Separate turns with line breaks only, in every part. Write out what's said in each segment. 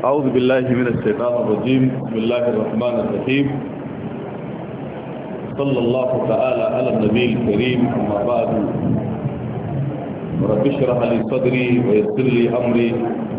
أعوذ بالله من الشيطان الرجيم. بسم الله الرحمن الرحيم. صلى الله تعالى على النبي الكريم. أما بعد، رب اشرح لي صدري ويسر لي أمري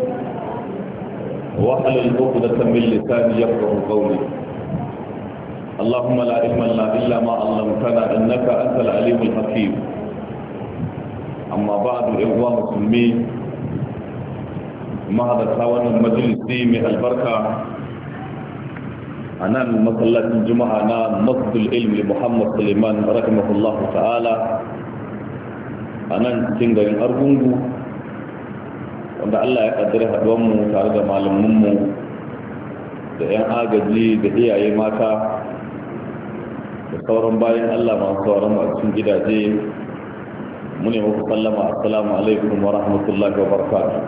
واحلل عقدة من لساني يفقهوا قولي. اللهم لا علم لنا إلا ما علمتنا إنك أنت العليم الحكيم. أما بعد، إخوان المسلمين، mahadata wannan majalisi mai albarka a nan masallacin juma'a na masjidul ilmi Muhammad Suleiman rahimahullahu ta'ala a nan cikin garin Argungu, wanda Allah ya kaddara haduwanmu tare da malamanmu da 'yan agaji da iyaye mata da sauran bayan Allah masu sauran a cikin gidaje. mu ne muku sallama, assalamu alaikum wa rahmatullahi wa barakatuh.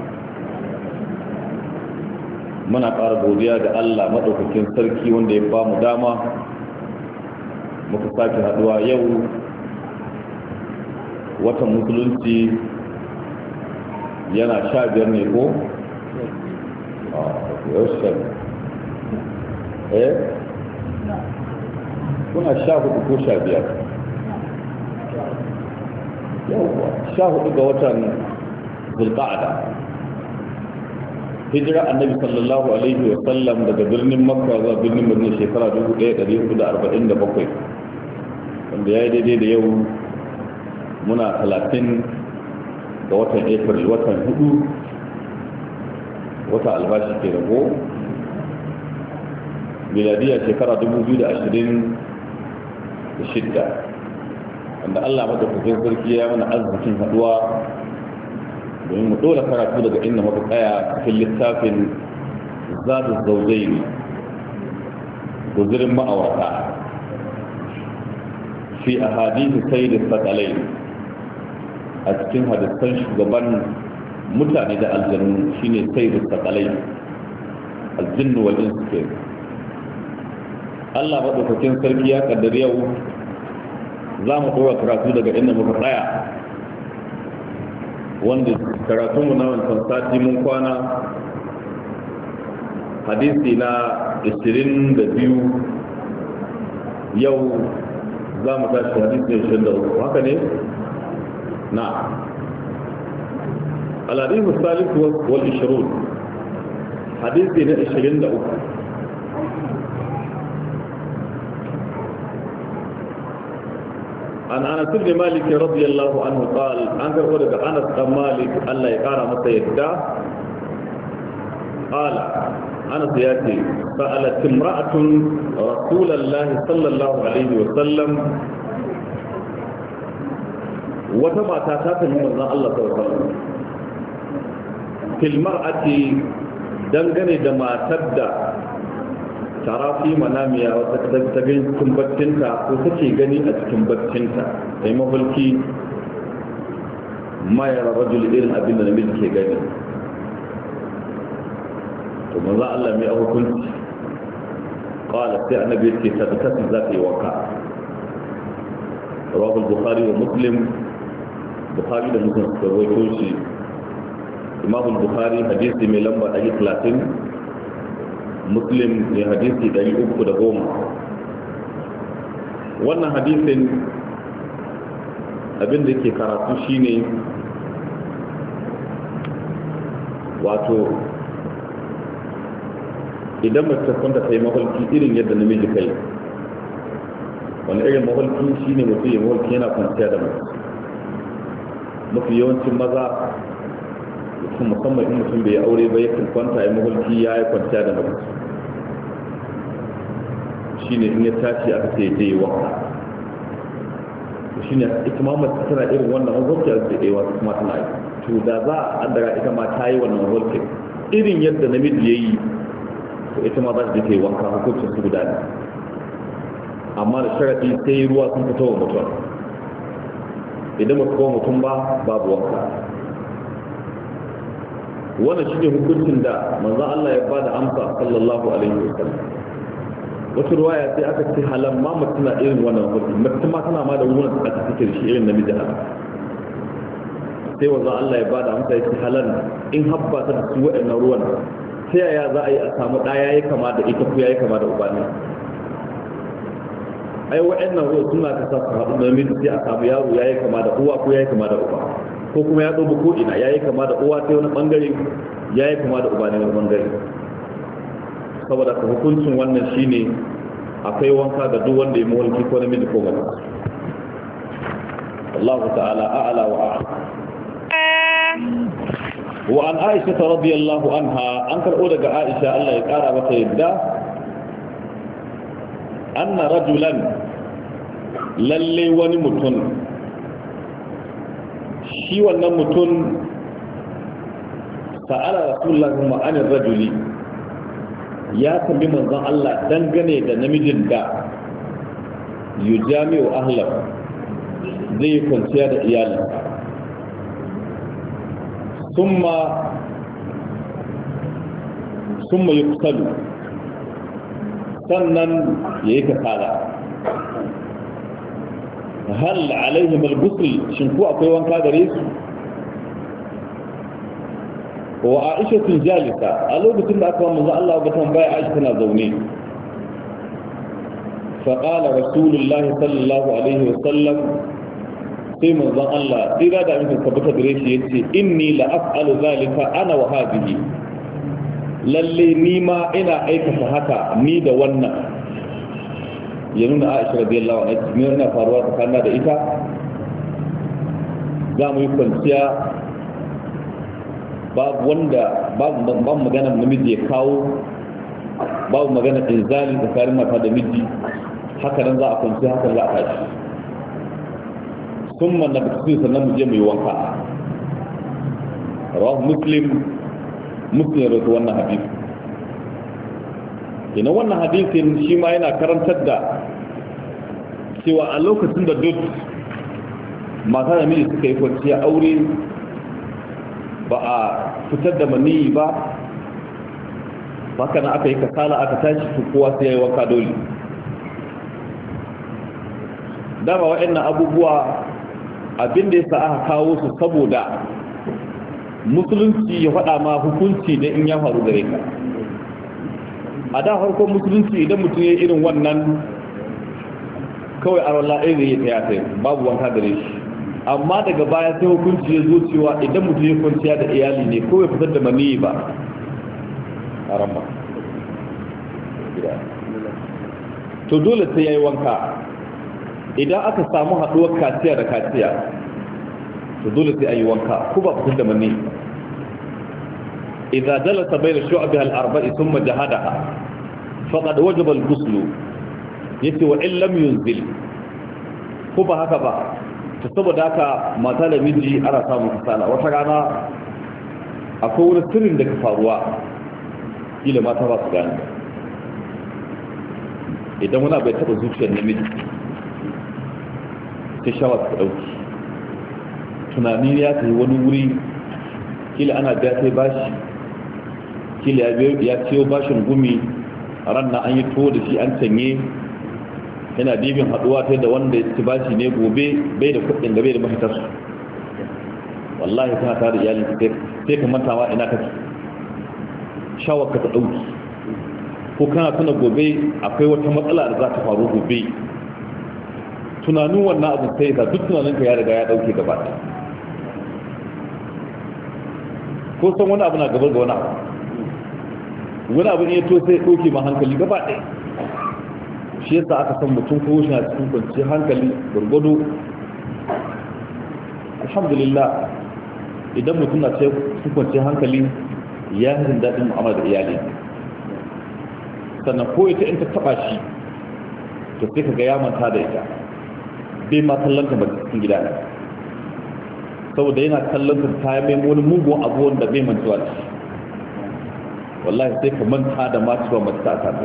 muna ƙara godiya ga Allah maɗaukakin sarki wanda ya ba mu dama muka sake haɗuwa yau. Watan musulunci yana 15 ne ko? kuna 14 ko 15? yau 14 ga watan zulqa'ada, hijira annabi sallallahu alaihi wa sallam daga birnin makka zuwa birnin madina shekara 1447, wanda ya yi daidai da yau muna 30 ga watan april, watan 4 wata albashi ke rago, miladiya shekara 2026, wanda Allah madaukakin sarki ya mana arzikin haduwa domin mu dole karatu daga inda muka tsaya cikin littafin zadu zaujaini, guzurin ma'aurata fi ahadith sayyid al-thaqalain, a cikin hadisan shugaban mutane da aljannu shine sayyid al-thaqalain, al-jinn wal ins. Allah madaukakin sarki ya kaddare yau za mu dora karatu daga inda muka tsaya, wanda karatunmu na wancan sati mun kwana hadisi na 22, yau za mu tashi hadisi na 23, haka ne? na al-hadithu salih wal 20, hadisi na 23. عن أنس بن مالك رضي الله عنه قال: أنكر ولد أنس بن مالك الله يقارى متى يدعى قال أنس ياتي: سألت امرأة رسول الله صلى الله عليه وسلم، وتبع تاتات من الله صلى الله عليه وسلم في المرأة دنغني دما تبدأ tara fi manamiya wata ta gani cikin baccinta ko take gani a cikin baccinta sai mafalki ma ya rajul irin abin da namiji ke gani. to manzo Allah mai hukunci, qala sai annabi yake tabbata za ta yi waka. rawahu al-bukhari wa muslim, bukhari da muslim suka rawaito shi. imam al-bukhari hadisi mai lamba 30, muslim ne hadisi 310. wannan hadisin abin da ke karatu shine wato idan mace kwanta ta yi maholki irin yadda namiji kai, wani irin maholki shine mutum ya maholki yana kwanciya da mace. mafi yawancin maza musamman in mutum bai aure ba yakan kwanta ya maholki ya yi kwanciya da mace, shine in ya tashi aka ce je wanka. shine ita ma mace tana irin wannan maholki da zai wata kuma tana yi. to da za a andara ita ma ta yi wannan maholki irin yadda namiji ya yi, to ita ma za ta je ta yi wanka, hukuncin su guda ne. amma da sharaɗi sai ruwa sun fito wa mutum, idan ba su mutum ba babu wanka. wannan shine hukuncin da manzo Allah ya bada amsa sallallahu alaihi wasallam. wata ruwaya sai aka ce halan ma mutum na irin wannan hukunci, mutum ma tana ma da wurin da aka fice shi irin namiji haka. sai wanzu Allah ya bada amsa ya ce halan in habba ta da su waɗannan ruwan ta yaya za a yi a samu ɗaya ya kama da ita ko ya yi kama da uba ne ai waɗannan ruwa suna ta sa su haɗu da namiji sai a samu yaro ya yi kama da uwa ko ya yi kama da uba ko kuma ya ɗobi ko ina ya yi kama da uwa ta wani ɓangare ya yi kama da uba ne wani ɓangare saboda ka hukuncin wannan shine akwai wanka ga duk wanda ya mulki ko namiji ko mace Allah ta'ala a'la wa a'la wa an Aisha radiyallahu anha an karɓo daga Aisha Allah ya ƙara mata yadda anna rajulan lalle wani mutum shi wannan mutum sa'ala rasulullah kuma anir rajuli ya tambi manzon Allah dangane da namijin da yujami'u ahlahu zai kwanciya da iyalinsa summa yuqtalu sannan yayi kasala hal alaihim al-ghusl shin ko akwai wanka gare su wa Aisha jalisa a lokacin da aka manzo Allah ga tambaya Aisha tana zaune fa qala rasulullah sallallahu alaihi wasallam sai manzo Allah tsira da amince tabbata gare shi yace inni la af'alu zalika ana wa hadhihi lalle ni ma ina aikata haka ni da wannan ya nuna Aisha radiyallahu anha ne ina faruwa tsakanin da ita za mu yi kwanciya babu magana namiji ya kawo babu magana inzali tsakanin mata da miji haka nan za a kwanci haka za a tashi sun manna da kusur sannan mu je mu yi wanka rawahu muslim ya rawaito wannan hadisi ina wannan hadisin shi ma yana karantar da cewa a lokacin da duk mata da miji suka yi kwanciya aure ba a fitar da maniyi ba haka na aka yi kasala aka tashi su kowa sai ya yi wanka dole dama waɗannan abubuwa abinda ya sa aka kawo su saboda musulunci ya faɗa ma hukunci da in ya faru gare ka a da harkon musulunci idan mutum ya irin wannan kawai a wallah ɗaya zai ya taya babu wanka gare shi amma daga baya sai hukunci ya zo cewa idan mutum ya kwanciya da iyali ne ko ya fitar da maniyi ba haramma to dole sai ya yi wanka idan aka samu haɗuwar kaciya da kaciya to dole sai a yi wanka ko ba fitar da maniyi idan jalasa bai da shu'abi al'arba'i sun majahadaha faɗaɗa wajabar guslu ya ce wa illam yunzil ko ba haka ba ta saboda haka mata da miji ana samun kasala wata rana akwai wani sirrin da ka faruwa kila mata ba su gane idan wani bai taɓa zuciyar namiji ta shawa ta ɗauki tunani ya ta yi wani wuri kila ana biya sai bashi kila ya ciyo bashin gumi a ran na an yi tuwo da shi an canye yana dibin haduwa ta da wanda ya ci bashi ne gobe bai da kudin da bai da mafitarsu wallahi ta tare da iyalin sai ka mantawa ina kake shawar ka ta dauki ko kana tuna gobe akwai wata matsala da za ta faru gobe tunanin wannan abu sai ka duk tunaninka ya riga ya dauke gaba ko san wani abu na gabar ga wani abu ne to sai ɗauke ma hankali gaba ɗaya shi yasa aka san mutum ko shi a cikin kwanciyar hankali gurgudu alhamdulillah idan mutum na cikin kwanciyar hankali ya jin daɗin mu'amala da iyali sannan ko ita in ta taɓa shi to sai ka ga ya manta da ita bai ma kallonta ba cikin gida ne saboda yana kallonta ta yi mai wani mugun abu wanda bai mantuwa da shi wallahi sai ka manta da ma cewa mace ta tafi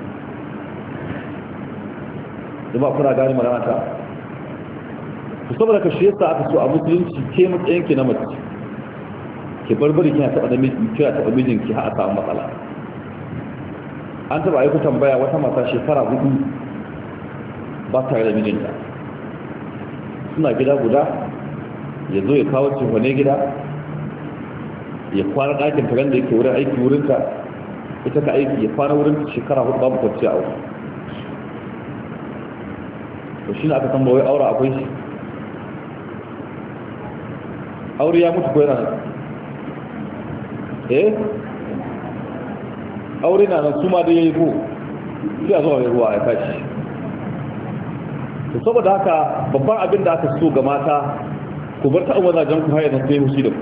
zama kuna gani magana ta ku saboda ka shi yasa aka so a musulunci ke matsayinki na mace ke barbari kina taɓa da mijinki har a samu matsala an taɓa aiko tambaya wata mata shekara 4 ba tare da mijinta suna gida guda ya zo ya kawo cefane gida ya kwana ɗakin taron da yake wurin aiki wurinta ita ka aiki ya fara wurin shekara 4 babu kwanciya a wuri to shi ne aka san bawai aure akwai shi aure ya mutu ko yana aure na nan su ma da ya yi ko sai a zuwa mai ruwa ya tashi to saboda haka babban abin da aka so ga mata ku bar ta'awar zajen ku hayar da sai hushi da ku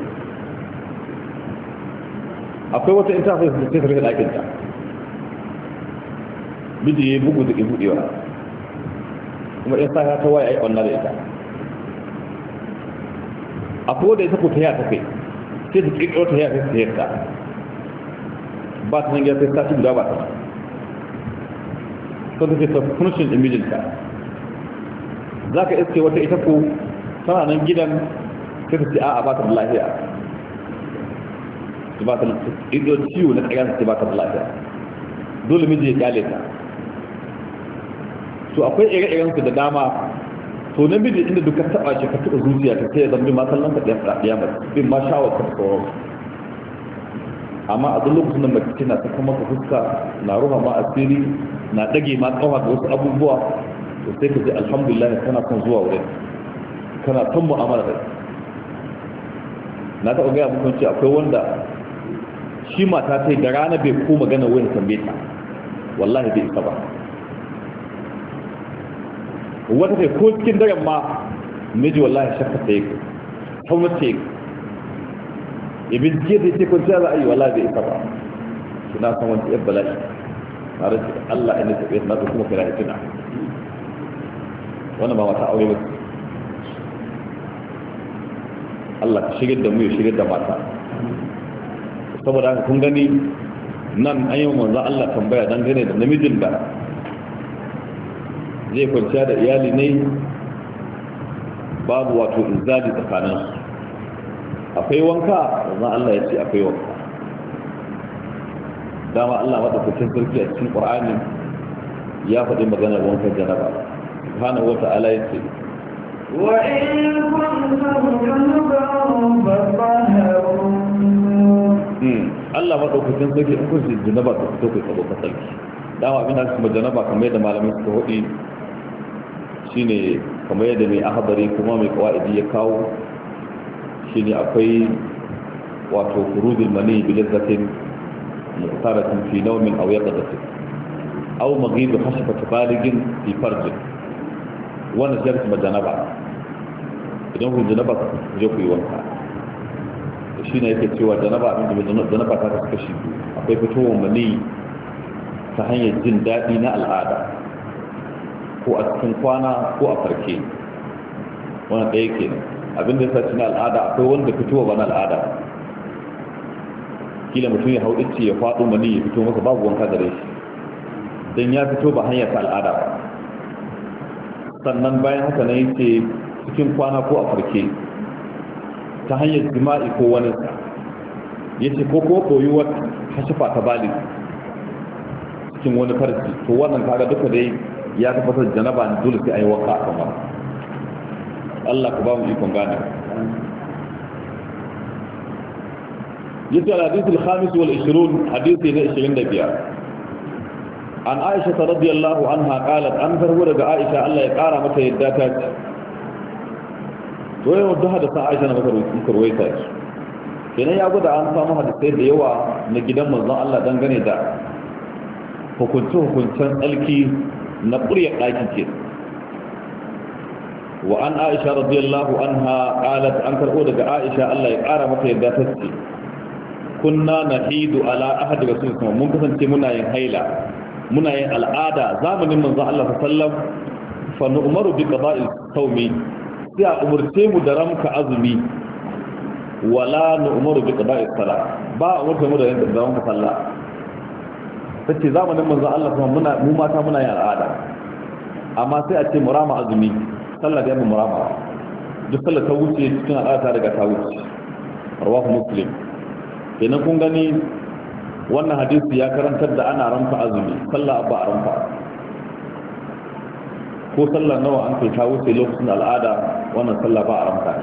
akwai wata interface da sai rufe ɗakinta miji ya yi bugu da ke buɗewa kuma in sa ta waya a yi ɓanna da ita akwai wadda ita ku ta yata kai sai ta ƙirƙiro ta yata ta yata ba ta nan gida sai ta ci guda ba ta sun ta ce ta kunshin ɗin mijinta za ka iske wata ita ku tana nan gidan sai ta ce a'a ba ta da lafiya ba ta ido ciwo na ƙarya ta ba ta da lafiya dole miji ya kyale ta to akwai ire-iren su da dama to na miji inda duka taba shi ka tuka zuciya ta sai ya zambi ma kallon ka ɗaya ba bin ma shawar ka tsoron amma a duk lokacin da mace tana ta kuma ka fuska na ruha ma asiri na dage ma kawa da wasu abubuwa to sai ka ji alhamdulillah kana son zuwa wurin kana son mu'amala da na taɓa gaya muku ce akwai wanda shi mata ta yi da rana bai ko magana wani tambaye ta wallahi bai isa ba wata kai ko cikin daren ma miji wallahi shakka ta yi tauna ce ibin jiya da ce kwanciya za a yi wallahi bai isa ba suna san wani yan bala'i na rasu Allah ina tafiye na ta kuma kira hitina wannan ba mata aure ba Allah ka shigar da mu ya shigar da mata saboda haka kun gani nan an yi manzo Allah tambaya dangane da namijin da zai kwanciya da iyali ne babu wato inzali tsakanin su akwai wanka manzo Allah ya ce akwai wanka dama Allah madaukakin sarki a cikin Qur'ani ya faɗi maganar wankan janaba subhanahu wa ta'ala ya ce
وإن كنتم جنبا فطهروا
Allah maɗaukakin sarki in kun janaba ka fito kai kabo ka sarki dama abin da kuma janaba kamar yadda malamai suka hudi shine kamar yadda mai ahadari kuma mai qawaidi ya kawo shine akwai wato khurujul mani bi lazzatin muqtaratin fi nawmin aw yaqdatin aw maghib khashfat baligin fi farj wannan shi kuma janaba idan kun janaba ku je ku yi wanka shi ne yake cewa janaba abin da janaba ta kasu kashi biyu akwai fitowar mani ta hanyar jin daɗi na al'ada ko a cikin kwana ko a farke wani ɗaya ke abin da ya saci na al'ada akwai wanda fitowa ba na al'ada kila mutum ya hau ice ya faɗo mani ya fito masa babu wanka gare shi don ya fito ba hanyar ta al'ada ba sannan bayan haka na yake cikin kwana ko a farke ta hanyar jima'i ko wani ya ce ko koyuwar hashifa ta bali cikin wani farci to wannan kaga duka dai ya tabbatar janaba ne dole sai a yi wanka a kamar Allah ka ba mu ikon gane yace al-hadith al-khamis wal 20 hadisi na 25 an Aisha radiyallahu anha qalat an karbo daga Aisha Allah ya kara mata yadda ta ce to yau da hadisa Aisha na karwaita shi kenan ya gwada an samu hadisai da yawa na gidan manzon Allah dangane da hukuncin tsalki na ƙuryar ɗaki ke wa an Aisha radiyallahu anha qalat an karbo daga Aisha Allah ya kara mata yadda ta ce kunna nahidu ala ahadi rasulullah mun kasance muna yin haila muna yin al'ada zamanin manzon Allah sallallahu alaihi wasallam fa nu'maru bi qada'il sawmi sai a umurce mu da ramka azumi wala nu'maru bi qada'i salat ba a umurce mu da yin ramka sallah sace zamanin manzon Allah kuma mu mata muna yin al'ada amma sai a ce murama azumi sallah da yamma murama duk sallah ta wuce cikin al'ada daga ta wuce rawahu muslim kenan kun gani wannan hadisi ya karantar da ana ranka azumi sallah ba a ranka ko sallar nawa an kai ta wuce lokacin al'ada wannan sallah ba a ranka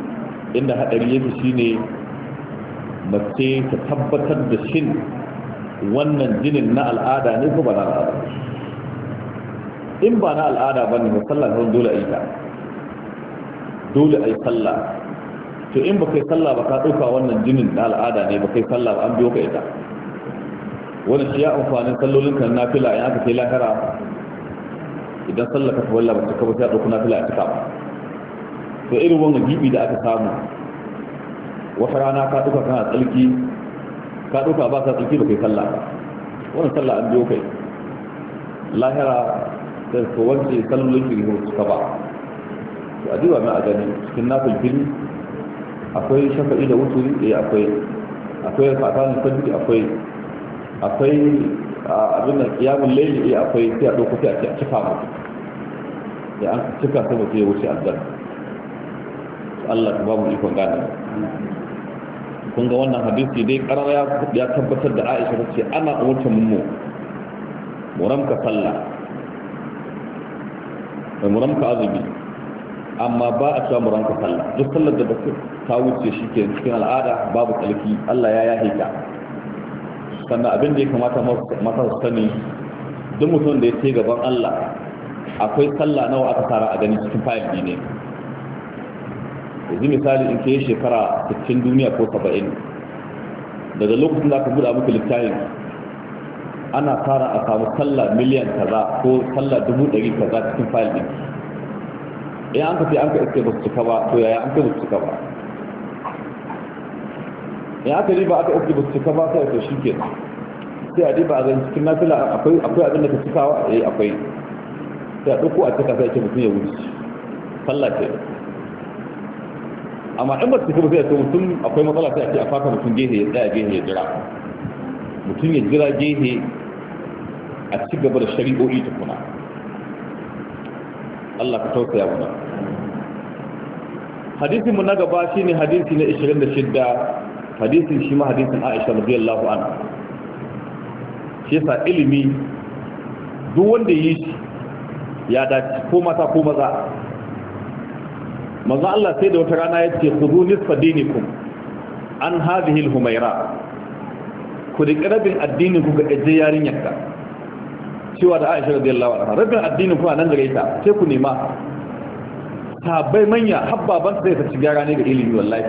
inda hadari yake shine mace ta tabbatar da shin wannan jinin na al'ada ne ko ba na al'ada. In ba na al'ada ba ne sallah kan dole a yi ta, dole a yi sallah. To in ba kai sallah ba ka ɗauka wannan jinin na al'ada ne ba kai sallah ba an biyo ka ita. Wani shi ya amfanin sallolin kan nafila in aka kai lahira idan sallah ka tawalla ba cika ba sai a ɗauki nafila a cika ba. To irin wannan gibi da aka samu wata rana ka ɗauka kana tsalki ka ɗauka ba ka tsalki ba kai sallah ba, wannan sallah an biyo kai lahira da ko wance sallolin ki ko suka ba. To adiba mai a gani cikin nafil fili akwai shafa'i da wuturi akwai fatanin sabbi akwai abin da kiyamun laili akwai sai a ɗauko sai a cika mutu da an cika sai mutu ya wuce aljanna. Allah ta babu ikon gane. Kun ga wannan hadisi dai karar ya tabbatar da Aisha ta ce ana umurta mu ramka sallah da mu ramka azumi, amma ba a cewa mu ramka sallah. Duk sallar da ta wuce shi ke cikin al'ada babu tsalki Allah ya yahe ta. Sannan abin da ya kamata mata su sani duk mutum da ya ce gaban Allah akwai sallah nawa aka tara a gani cikin fayil ne. Yanzu misali in ke shekara 60 duniya ko 70 daga lokacin da aka buɗa muku littafin ana tara a samu sallah miliyan kaza ko sallah 100,000 kaza cikin fayil ɗin. In an ka ce an ka iske ba su cika ba to yaya an ka ba su cika ba. In aka riba aka iske ba su cika ba sai to shi ke sai a riba a zan cikin nafila akwai abin da ka cikawa akwai sai a ɗauko a cika sai ce mutum ya wuce sallah ce. Amma in ba su cika ba sai a ce mutum akwai matsala sai a ce a faka mutum gehe ya tsaya gehe ya jira, mutum ya jira gehe a ci gaba da shari'o'i tukuna. Allah ka tausaya mana. Hadisin mu na gaba shine hadisi na 26, hadisin shi ma hadisin Aisha radiyallahu anha. Shi yasa ilimi duk wanda yi shi ya dace ko mata ko maza. Manzo Allah sai da wata rana yace khudhu nisfa dinikum an hadhihi al-humayra. Ku da rabin addinin ku ga aje yarinyarka. Cewa da Aisha radiyallahu anha rabin addinin ku nan gare ta sai ku nema. Sahabbai manya habbaban sai ta ci gara ne ga ilimi wallahi.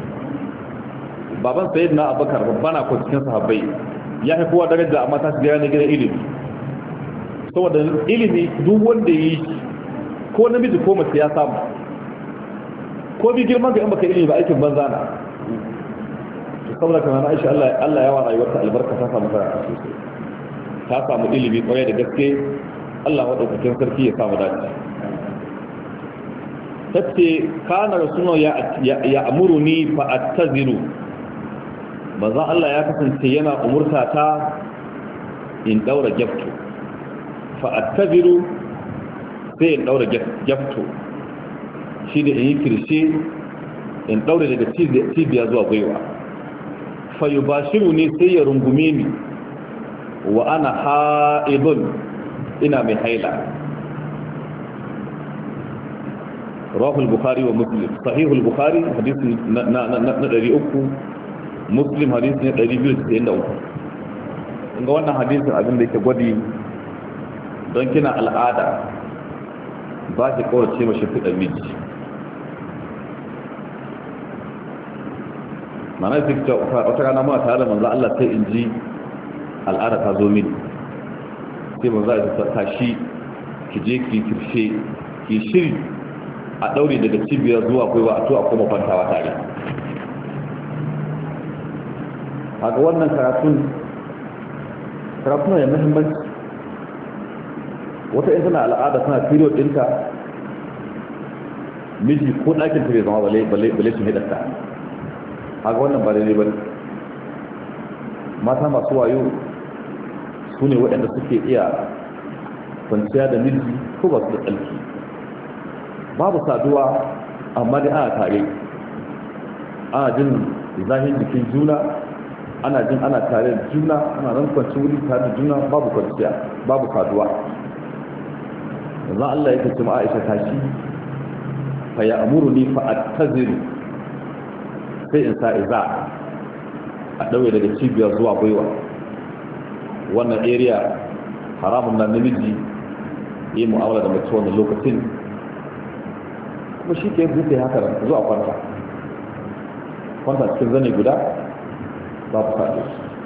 Baban sayyidina Abubakar babbana ko cikin sahabbai ya fi kowa daraja amma ta ci gara ne ga ilimi. Saboda ilimi duk wanda yi ko namiji ko mace ya samu. Ko bi girman ga in baka ilimi ba aikin banza na. Saboda kana Aisha Allah ya wa rayuwarta albarka ta samu karatu sosai. Ta samu ilimi kwarai da gaske. Allah madaukakin sarki ya samu dace. Tace kana rasulullahi ya amuruni fa attaziru. Manzo Allah ya kasance yana umurta ta in daura gyafto. Fa attaziru sai in daura gyafto. Shi da in yi kirshe in daure daga cibiya zuwa gwiwa. Fa yubashiru ne sai ya rungume ni wa ana haidun ina mai haila. Rawahul Bukhari wa Muslim. Sahihul Bukhari hadisi na 300, Muslim hadisi na 293. Ga wannan hadisin abin da yake gwadi don kina al'ada ba ki kaurace mashi fiɗa miji. Mana fi wata rana ma tare da manzo Allah sai in ji al'ada ta zo mini. Sai manzo Allah ta tashi ki je ki kirshe ki shiri a daure daga cibiyar zuwa gwiwa a to a kuma kwantawa tare. Haka wannan karatun ya muhimmanci. Wata in tana al'ada tana period ɗinta miji ko ɗakin ta bai zama balle su hidarta. Haka wannan ba daidai ba. Mata masu wayo su ne waɗanda suke iya kwanciya da miji ko ba su da tsarki. Babu saduwa amma dai ana tare, ana jin zahin jikin juna, ana jin ana tare da juna, ana ran kwanci wuri tare da juna, babu kwanciya, babu saduwa. yanzu Allah ya kace ma Aisha tashi fa ya amuruni fa attaziru sai in sa iza a daure daga cibiyar zuwa gwiwa wannan area haramun na namiji yi mu'amala da mace wannan lokacin kuma shi ke zuke haka da zuwa kwanta cikin zane guda babu faɗi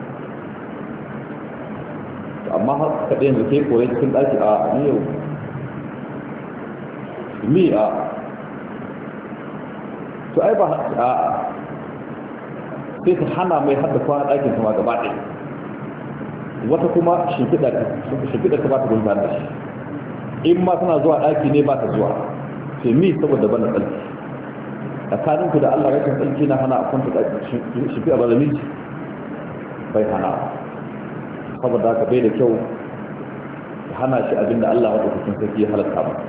amma har kaɗe yanzu ke kore cikin ɗaki a ni yau mi a to ai ba a sai ta hana mai hada kwana ɗakin sama gaba ɗaya wata kuma shimfiɗa ta ba ta gunta da shi in ma tana zuwa ɗaki ne ba ta zuwa sai mi saboda bana tsarki tsakaninku da Allah rashin tsarki na hana a kwanta ɗaki shimfiɗa ba da miji bai hana saboda haka bai da kyau hana shi abinda Allah wata kusan sarki ya halatta ba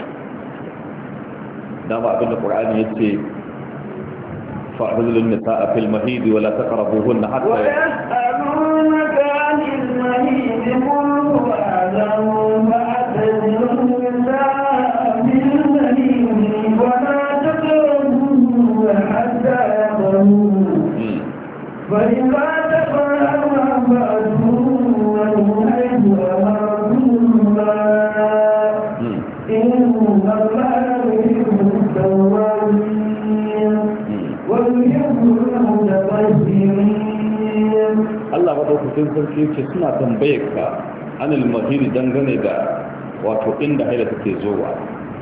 dama abinda ƙur'ani ya ce fa'adulun nisa'a fil mahidi wala taqrabuhunna hatta
ويسألونك عن المهيد قل هو أذى فاعتزلوا النساء في المهيد ولا تقربوهن حتى يطهرن فإذا تطهرن فأتوهن من حيث أمركم الله إن الله يحب التوابين ويحب المتطهرين.
Allah madaukakin sarki ce suna tambayar ka anil mahiri dangane da wato inda haila take zowa.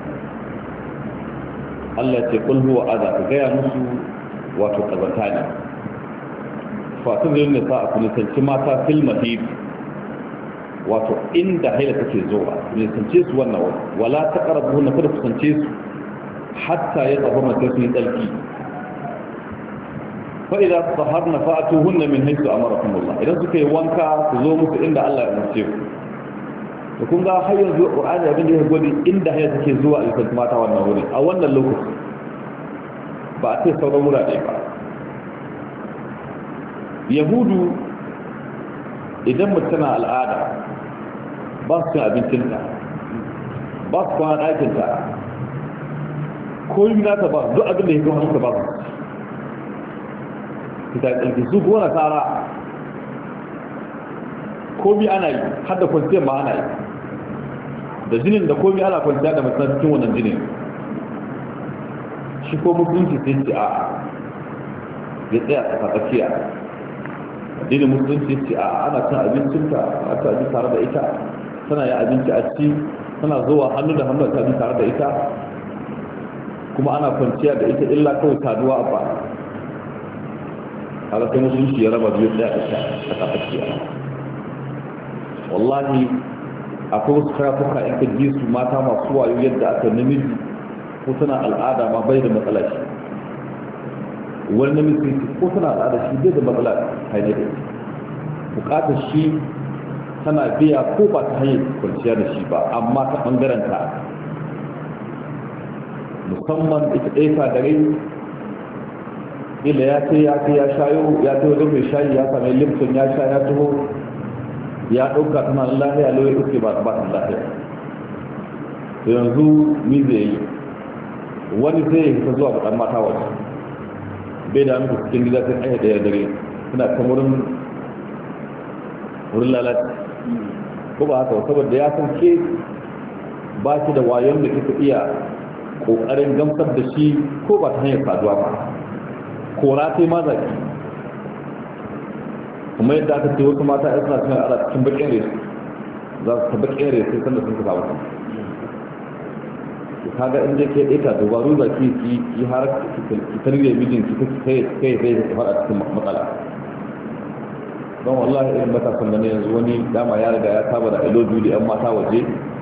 Allah ce kul huwa adha ka gaya musu wato kazanta ne. Fatu zai nisa a kunisanci mata fil mahiri wato inda haila take zowa kunisance su wannan wani wala ta ƙarabu na kada kusance su hatta ya tsaho na sai su yi tsarki. فإذا تطهرن فأتوهن من حيث أمركم الله إذا سكي وانكا تزوموا في إند الله يمسيو وكم ذا حي ينزو القرآن يبين ليه قولي إند هي تكي زواء يكنت ماتا والنهوري أولا اللوكس بأتي صورة مرادئة يهود إذا متنا الآدم باسكا أبين تلتا باسكا أن آي تلتا كل مناتا باس دو أبين ليه كوها نسا باس kita ɗauki su kuwa nasara komi ana yi har da kwanciyar ma ana yi da jinin da komi ana kwanciya da matsalar cikin wannan jinin shi ko musulunci sai ce a ya tsaya a tsakiya addinin musulunci ce a ana cin abincinta a ta abin tare da ita tana yin abinci a ci tana zuwa hannu da hannu ta abin tare da ita kuma ana kwanciya da ita illa kawai saduwa a ba haka sai musulunci ya raba biyu ɗaya a kafakiya wallahi akwai wasu karatuka in ka ji su mata masu wayo yadda aka namiji ko tana al'ada ma bai da matsala shi wani namiji ko tana al'ada shi bai da matsala haine da bukatar shi tana biya ko ba ta hanyar kwanciya da shi ba amma ta ɓangaren ta musamman ita ɗaya ta da rai ila ya ce ya shayo ya ce wajen mai shayi ya sami lipton ya sha ya taho ya ɗauka tana lahiya lauyi uke ba ta lahiya to yanzu mi zai yi wani sai ya fita zuwa baɗan mata waje bai da muku cikin gida sai ɗaya ɗaya dare suna kan wurin lalata ko ba haka saboda ya san ke ba shi da wayon da kika iya ƙoƙarin gamsar da shi ko ba ta hanyar saduwa ba kora sai ma zaki kuma yadda aka ce wasu mata ya suna cikin ala cikin bakin resu za su ta bakin resu sanda sun kasa wata ki kaga inda ke ɗeta dubaru za ki har ki tarbiyyar mijin ki kai zai fara cikin matsala don wallahi irin matasan da ne yanzu wani dama ya riga ya saba da ilo biyu da yan mata waje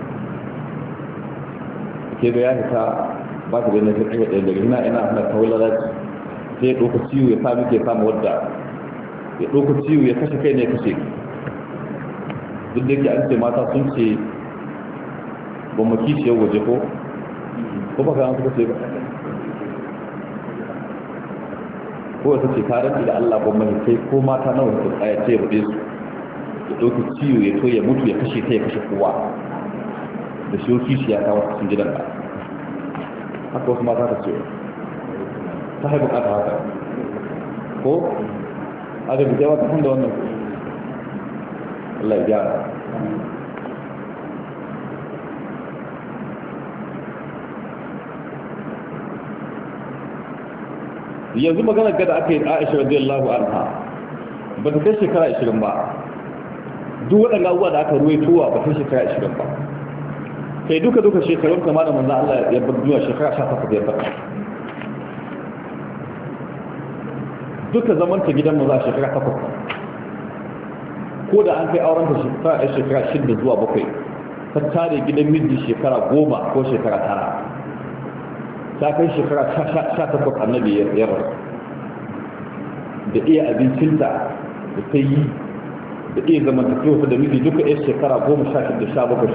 ke ga ya fita ba ta ganin shi ɗaya daga ina hana kawai lalaci sai ya ɗauka ciwo ya sami ke samu wadda ya ɗauka ciwo ya kashe kai ne ya kashe duk da yake an ce mata sun ce ba mu kishiyar waje ko ba ka suka ce ba ko wata ce taron da Allah ba mai kai ko mata nawa su tsaya ce ya bude su ya ɗauka ciwo ya to ya mutu ya kashe kai ya kashe kowa da shi kishiya ta wasu sun gidan ka haka wasu mata ta ce ta haifu kata haka ko a da bujewa ta da wannan Allah ya gyara. Yanzu magana gada aka yi Aisha radiyallahu anha ba ta kai shekara 20 ba, duk waɗanda abubuwa da aka ruwaitowa ba ta shekara 20 ba, kai duka shekarun kama da manzan Allah ya bar duniya shekara 18 ya bar duka zaman ta gidan maza shekara 8, ko da an kai auren ta shekara 6 zuwa 7, ta tare gidan miji shekara 10 ko shekara 9, ta kai shekara 18 annabi ya rasu da iya abincinta da ta yi da iya zamantakewa da miji duka ya shekara 16, 17,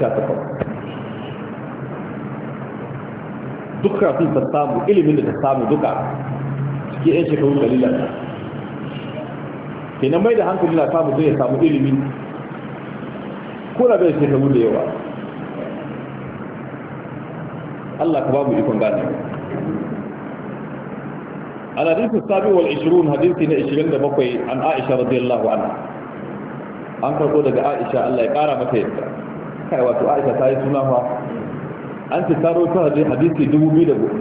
18 duk karatun ta samu ilimin da ta samu duka cikin 'yan shekaru dalilan ke na mai da hankali na samu zai samu ilimi ko da bai shekaru da yawa. Allah ka babu ikon gane. الحديث السابع والعشرون حديثنا 27 عن عائشة رضي الله عنها an karɓo daga Aisha Allah ya ƙara mata yadda kai wato Aisha ta yi suna fa an ci taro ta hadisi 2210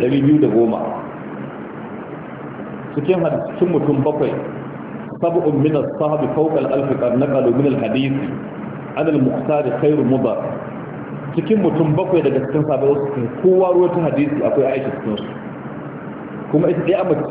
cikin mutum bakwai sab'un min as-sahabi fawqa al-alf qad naqalu min al-hadith an al-muqtar khairu mudar cikin mutum bakwai daga cikin sahabbai wasu kowa ruwata hadisi akwai Aisha cikin su kuma ita ɗaya amma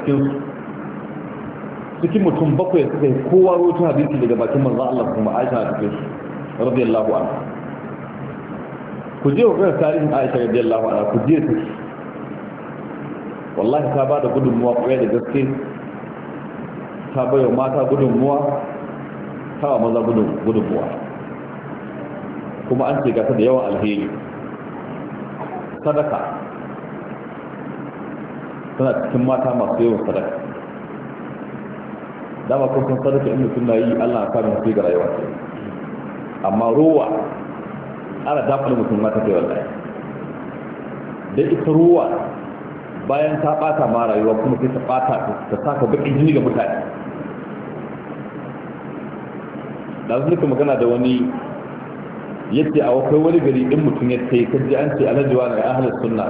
cikin mutum bakwai suka yi kowa rotu hadisi daga bakin manzan Allah kuma Aisha a cikin su radiyallahu anha. Ku je wa kai tarihin Aisha radiyallahu anha ku je su wallahi ta ba da gudunmuwa kwaye da gaske, ta bayo mata gudunmuwa, ta wa maza gudunmuwa, kuma an ce gasa da yawan alheri. Sadaka tana cikin mata masu yawan sadaka. Dama kun san sadaka in mutum na yi Allah na kare mutum ga rayuwa ce, amma ruwa ana dafa mutum mata kai wallahi. Dan ita ruwa bayan ta bata ma rayuwa kuma sai ta bata ta saka bakin jini ga mutane. Da su nika magana da wani yace a akwai wani gari din mutum ya kai kaji an ce alhajiwa na ahlus sunna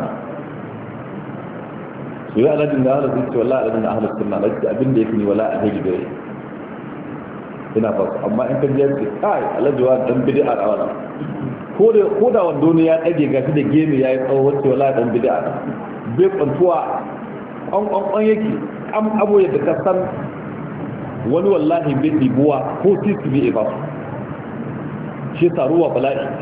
to ya alajin da ahlus sunna wallahi alajin da ahlus sunna da abin da yake ni wala alhaji gare ina ba amma in kan je kai alajiwa dan bid'a a wala ko da wando ne ya dage gashi da gemi yayi tsawo wace wala dan bid'a bai kwantuwa an yake am abu yadda ka san wani wallahi bai dibuwa ko titi bai ba shi taruwa bala'i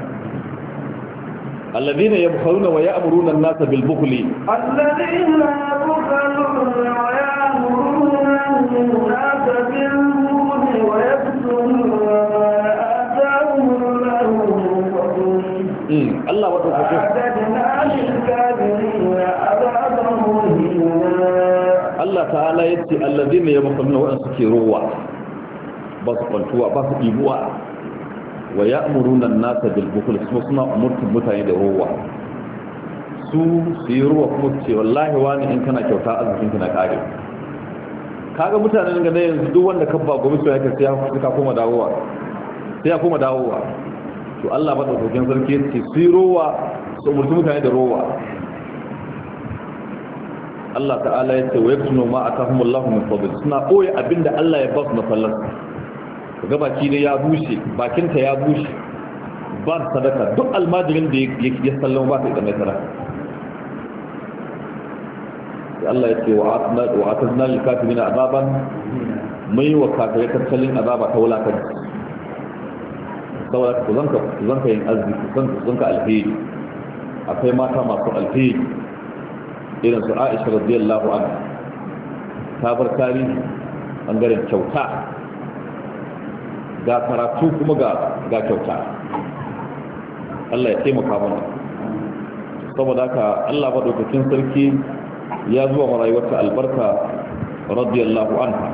الذين يبخلون ويأمرون الناس بالبخل
الذين يبخلون ويأمرون الناس بالبخل ويكتمون ما آتاهم الله من فضله
الله
وأعتدنا للكافرين عذابا مهينا.
الله تعالى يأتي الذين يبخلون وأن سكروا بس قلتوا بس إبوا wa ya'muruna an-nasa bil bukhl suna umurtun mutane da ruwa su yi ruwa kuma ce wallahi wani in kana kyauta arzikin kana kare kaga mutanen ga yanzu duk wanda ka ba gobe sai ya koma dawowa to Allah ba da dokin sarki ce su yi ruwa su umurtun mutane da ruwa. Allah ta'ala ya ce wa yaktunu ma atahumullahu min fadl suna koyi abinda Allah ya ba su na fallar ga baki ne ya bushe bakinta ya bushe ba sadaka duk almajirin da ya sallama ba ta ita mai sadaka. Allah ya ce wa atazna lil kafirin azaban mai wa kafirai tattalin azaba ta wulakan saboda ku zanka yin arziki ku zanka alheri. Akwai mata masu alheri irin su Aisha radiyallahu anha ta bar tarihi bangaren kyauta ga karatu kuma ga kyauta. Allah ya taimaka mana saboda haka Allah madaukakin sarki ya zuwa marayuwarta albarka radiyallahu anha.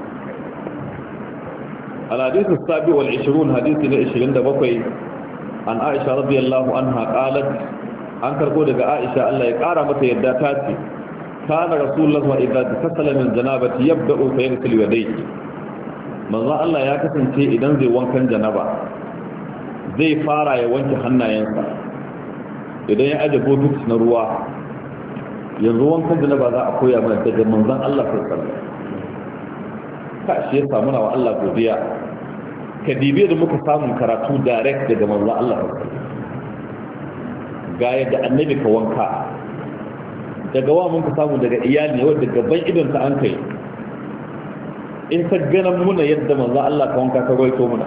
al-hadith as-sabi wal 20 hadisi na 27 an Aisha radiyallahu anha qalat an karbo daga Aisha Allah ya kara mata yadda ta ce kana rasulullahi wa idza tasalla min janabati yabda'u fa yaghsilu yadayhi manzon Allah ya kasance idan zai wankan janaba zai fara ya wanke hannayensa idan ya aje bokiti na ruwa. Yanzu wankan janaba za a koya mana daga manzon Allah sallallahu alaihi wasallam. Ka shi ya samu wa Allah godiya. Ka dibe da muka samu karatu direct daga manzon Allah sallallahu alaihi wasallam. Ga yadda annabi ka wanka. Daga wa mun ka samu daga iyali wanda gaban idon ta an kai. In ka gana muna yadda manzon Allah ka wanka ka roito muna.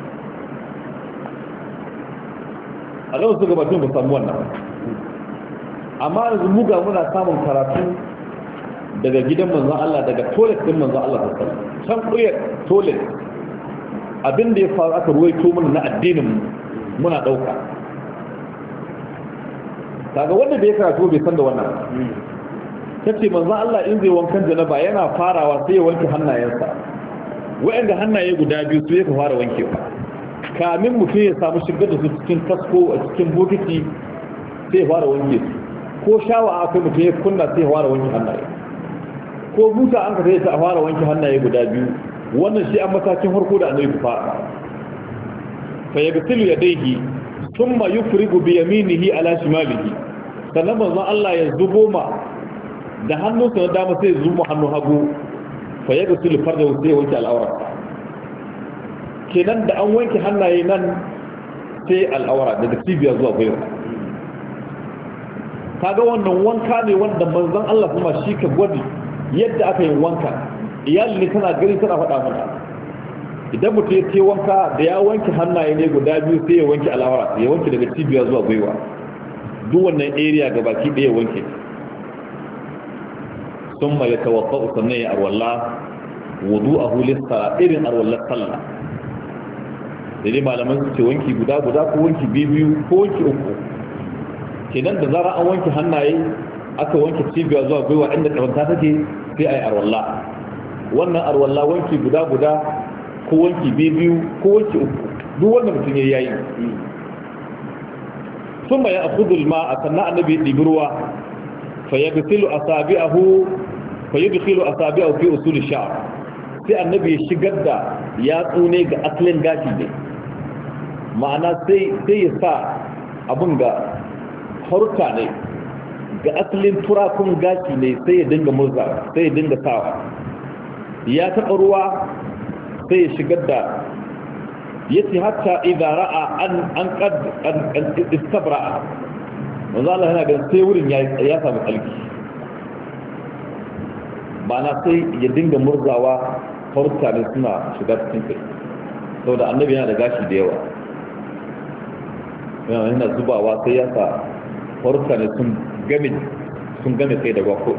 A lokacin su gabatun ba samu wannan. Amma yanzu muga muna samun karatu daga gidan manzon Allah, daga toilet din manzon Allah sallallahu alaihi wasallam. Can kuye toilet abin da ya faru aka ruwaito mana na addinin muna dauka. Kaga wanda bai karatu bai san da wannan. Kace manzon Allah in zai wankan janaba yana farawa sai ya wanke hannayensa. Wa'anda hannaye guda biyu su yake fara wankewa. Kamin mutum ya samu shigar da su cikin kasko a cikin bokiti sai ya fara wanke su. Ko shawa akwai mutum ya kunna sai ya fara wanke hannaye. Ko buta an ka sai ta fara wanke hannaye guda biyu. Wannan shi an matakin farko da annabi fara. Fa yagsilu yadayhi thumma yufrigu bi yaminihi ala shimalihi. Sannan manzon Allah ya zubo ma da hannunsa na dama sai ya zubo hannun hagu. Fa yagsilu farjahu sai ya wanke al'aura. Kenan da an wanke hannaye nan sai al'aura daga cibiya zuwa gwiwa. Kaga wannan wanka ne wanda manzon Allah kuma shi ka gwadi yadda aka yi wanka. Iyali ne tana gari tana faɗa mana. Idan mutum ya ce wanka da ya wanke hannaye ne guda biyu sai ya wanke al'aura, ya wanke daga cibiya zuwa gwiwa. Duk wannan area gabaki ɗaya wanke. Summa ya tawaffa'u sannan ya arwalla wudu'ahu lis-salat irin arwallar sallah. Dai malaman su ce wanki guda ko wanki biyu ko wanki uku. Kenan da zara an wanke hannaye aka wanke cibiya zuwa gwiwa inda karanta take sai ayi arwalla. Wannan arwalla wanki guda ko wanki biyu ko wanki uku duk wanda mutum yayi thumma ya'khudhu al-ma'a sanna annabi dibruwa fa yaghsilu asabi'ahu fa yudkhilu asabi'ahu fi usul ash-sha'r sai annabi ya shigar da yatsu ne ga asalin gashi ne ma'ana sai ya sa abun ga harka ne ga asalin turakun gashi ne sai ya dinga murza sai ya dinga sawa ya taɓa ruwa sai ya shigar da yace hatta idza ra'a an qad istabra manzo Allah yana ga sai wurin ya samu kalki ba na sai ya dinga murzawa farka ne suna shiga cikin kai saboda annabi yana da gashi da yawa yana zubawa sai ya sa farka ne sun game kai da gwako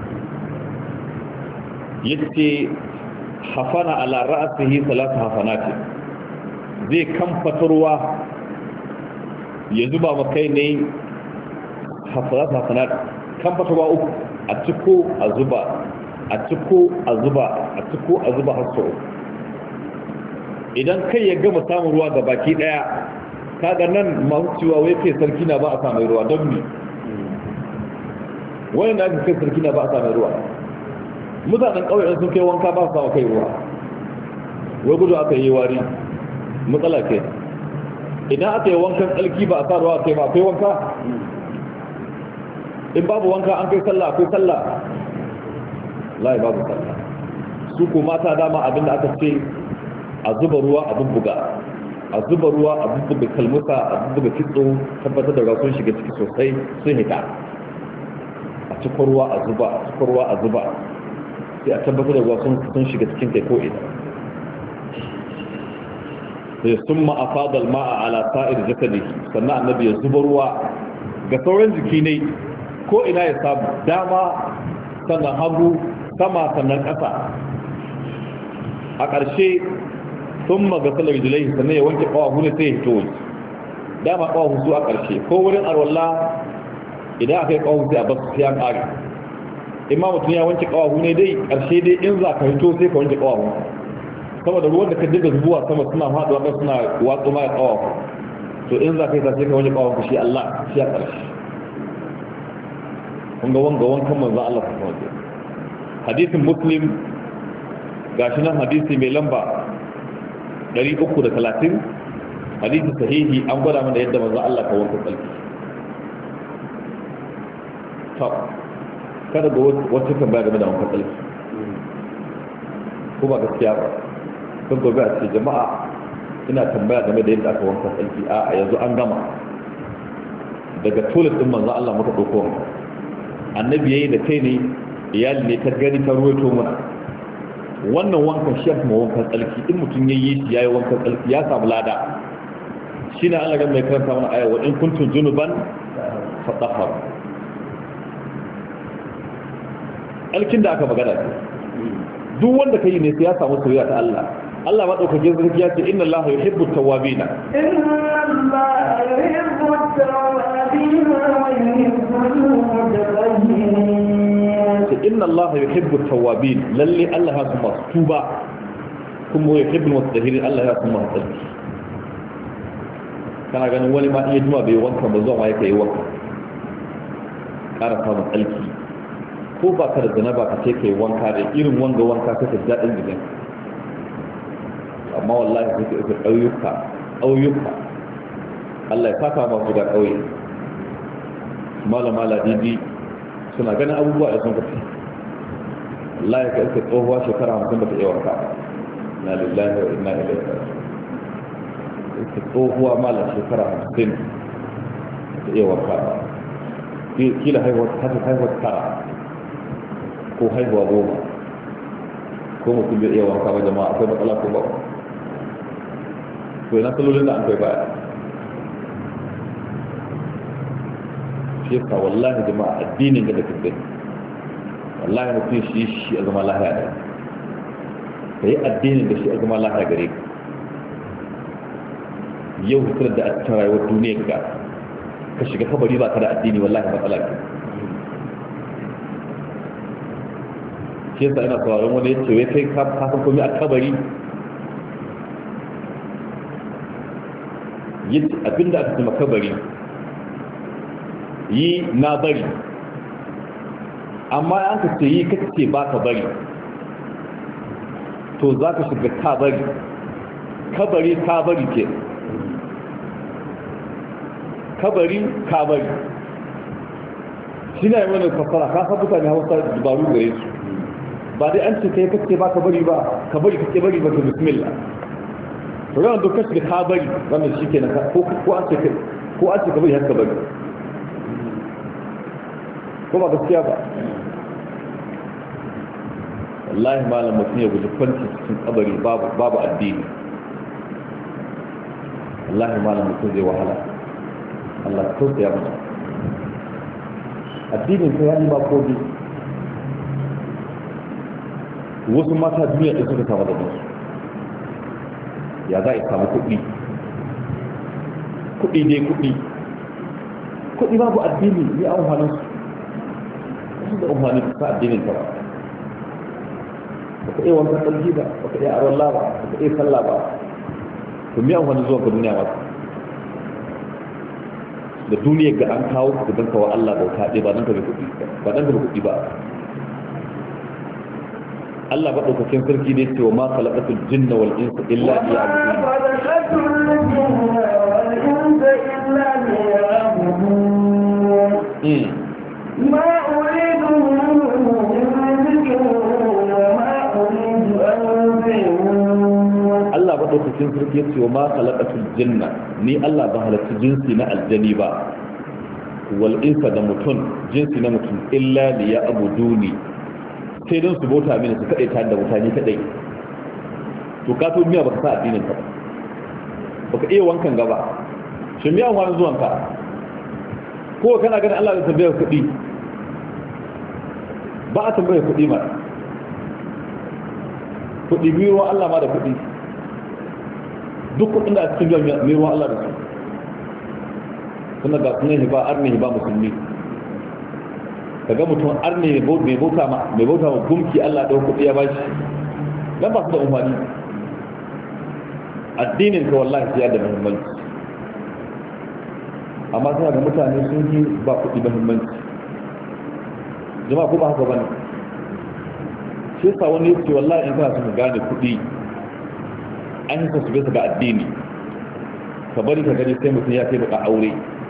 yace hafana ala ra'sihi salatu hafanati zai kamfata ruwa ya zuba makai ne hafanat kamfata ruwa uku a ciko a zuba a ciko a zuba a ciko a zuba har sau idan kai ya gama samun ruwa ga baki daya kaga nan masu cewa wai kai sarki na ba a samun ruwa don mi wani da aka kai sarki na ba a samun ruwa mutanen ƙauyen sun kai wanka ba su samu kai ruwa wai gudu aka yi wari matsala ke idan aka yi wankan tsalki ba a sa ruwa kai ba akwai wanka in babu wanka an kai sallah akwai sallah lai babu sallah su ko mata dama abinda aka ce a zuba ruwa a bubbuga a zuba ruwa a bubbuga kalmuka a bubbuga kitso tabbatar da ruwa sun shiga ciki sosai sun hita a cikin ruwa a zuba a cikin ruwa a zuba sai a tabbatar da ruwa sun shiga cikin kai ko ina sai sun ma'afadal ma'a ala sa'ir jasadi sannan annabi ya zuba ruwa ga sauran jiki ne ko ina ya samu dama sannan hagu sama sannan ƙasa a ƙarshe sun magasalar julai sannan ya wanke ƙawahu ne sai ya hito dama ƙawahu su a ƙarshe ko wurin arwalla idan aka yi ƙawahu sai a basu sai an ƙari imma mutum ya wanke ƙawahu ne dai ƙarshe dai in za ka hito sai ka wanke ƙawahu saboda ruwan da ka diga zubuwa sama suna faɗuwa ɗan suna watsu ma ya ƙawahu to in za ka yi ta sai ka wanke ƙawahu shi Allah shi a ƙarshe kun ga wankan manzan Allah ta kawai hadisin muslim gashi nan hadisi mai lamba 330 hadisi sahihi an gwada mana yadda manzo Allah ka wanka tsalki to kada ga wata tambaya game da wanka tsalki ko ba gaskiya ba kun gobe a ce jama'a ina tambaya game da yadda aka wanka tsalki a yanzu an gama daga toilet din manzo Allah muka dauko annabi yayi da kai ne iyali ne ta gani ta ruwaito mana wannan wankan shi kuma wankan tsalki in mutum yayi shi yayi wankan tsalki ya samu lada shine Allah ga mai karanta mana aya wa in kuntum junuban fatahhar alkin da aka magana ce duk wanda kai ne sai ya samu soyayya ta Allah Allah madaukakin sarki ya ce inna Allah yuhibbu at-tawwabin
inna Allah yuhibbu at-tawwabin wa yuhibbu al-mutatahhirin
inna Allah yuhibbu at-tawwabin lalle Allah ya kuma tuba kuma yuhibbu al-mutatahhirin Allah ya kuma tsarki kana ganin wani ma iya juma bai wanka ba zuwa yake yi wanka ƙara samun tsarki ko ba ka da zanaba ka ce ka yi wanka da irin wanga wanka ka ta daɗin jikin amma wallahi suke ita ƙauyuka Allah ya saka masu da ƙauye malama ladidi suna ganin abubuwa da sun kafi Allah ya ka iska tsohuwa shekara 50 ba ta iya wanka na lillahi wa inna ilaihi raji'un iska tsohuwa malam shekara 50 ta iya wanka ba kila haihuwar tara ko haihuwa 10 ko mutum bai iya wanka ba jama'a akwai matsala ko ba ko yana kalolin da an kai baya shi yasa wallahi jama'a addinin da kake wallahi mutum shi a zama lahiya ne ka yi addinin da shi a zama lahiya gare ka yau hukumar da a cikin rayuwar duniyar ka shiga kabari ba ka da addini wallahi matsala ke shi yasa ina sauraron wani ya ce wai kai ka san komai a kabari abinda aka cima kabari yi na bari amma an ka ce yi ka ce ba ka bari to za ka shiga ka bari kabari ka bari ke kabari ka bari shi na yi wani kafara ka san mutane hausa dubaru gare su ba dai an ce kai kace ba ka bari ba ka bari kace bari ba to bismillah to yawan duk kace ka bari wannan shikenan ko an ce ka bari haka bari ko ba gaskiya ba wallahi malam mutum ya guji kwanci cikin kabari babu addini wallahi malam mutum zai wahala Allah ka tausaya mana addinin ka ya yi ba ko bi wasu mata duniya da suka samu da su ya za a samu kuɗi babu addini ya amfanin su da amfanin su ta addinin ka ba ka iya wankan tsarki ba ka iya aron laba ka iya sallah ba to mi amfanin zuwa ka duniya masu da duniya ga an kawo ka don kawo Allah bauta ɗaya ba don ka bai kuɗi ba Allah ba ɗaukakin sarki ne cewa ma khalaqatul jinna wal insa illa liya'budun
ma uridu
Allah ba ɗaukakin sarki ya cewa ma khalaqatul jinna ni Allah ba halatta jinsi na aljani ba wal insa da mutum jinsi na mutum illa liya'buduni sai don su bauta mini su kaɗai tare da mutane kaɗai to ka to miya baka sa addinin ka baka iya wankan gaba shi miya wani zuwan ka ko kana ganin Allah ya tambaye kuɗi ba a tambaye kuɗi ma kuɗi biyu ruwan Allah ma da kuɗi duk kuɗin da a cikin biyan mai ruwan Allah da su suna ga sunan hiba arni hiba musulmi kaga mutum arne mai bauta ma gumki Allah ɗau kuɗi ya bashi dan ba su da umarni addinin ka wallahi sai da muhimmanci amma suna da mutane sun yi ba kuɗi muhimmanci jama'a ko ba haka bane shi yasa wani yake wallahi in kana son gane kuɗi an yi su bisa ga addini ka bari ka gani sai mutum ya kai baka aure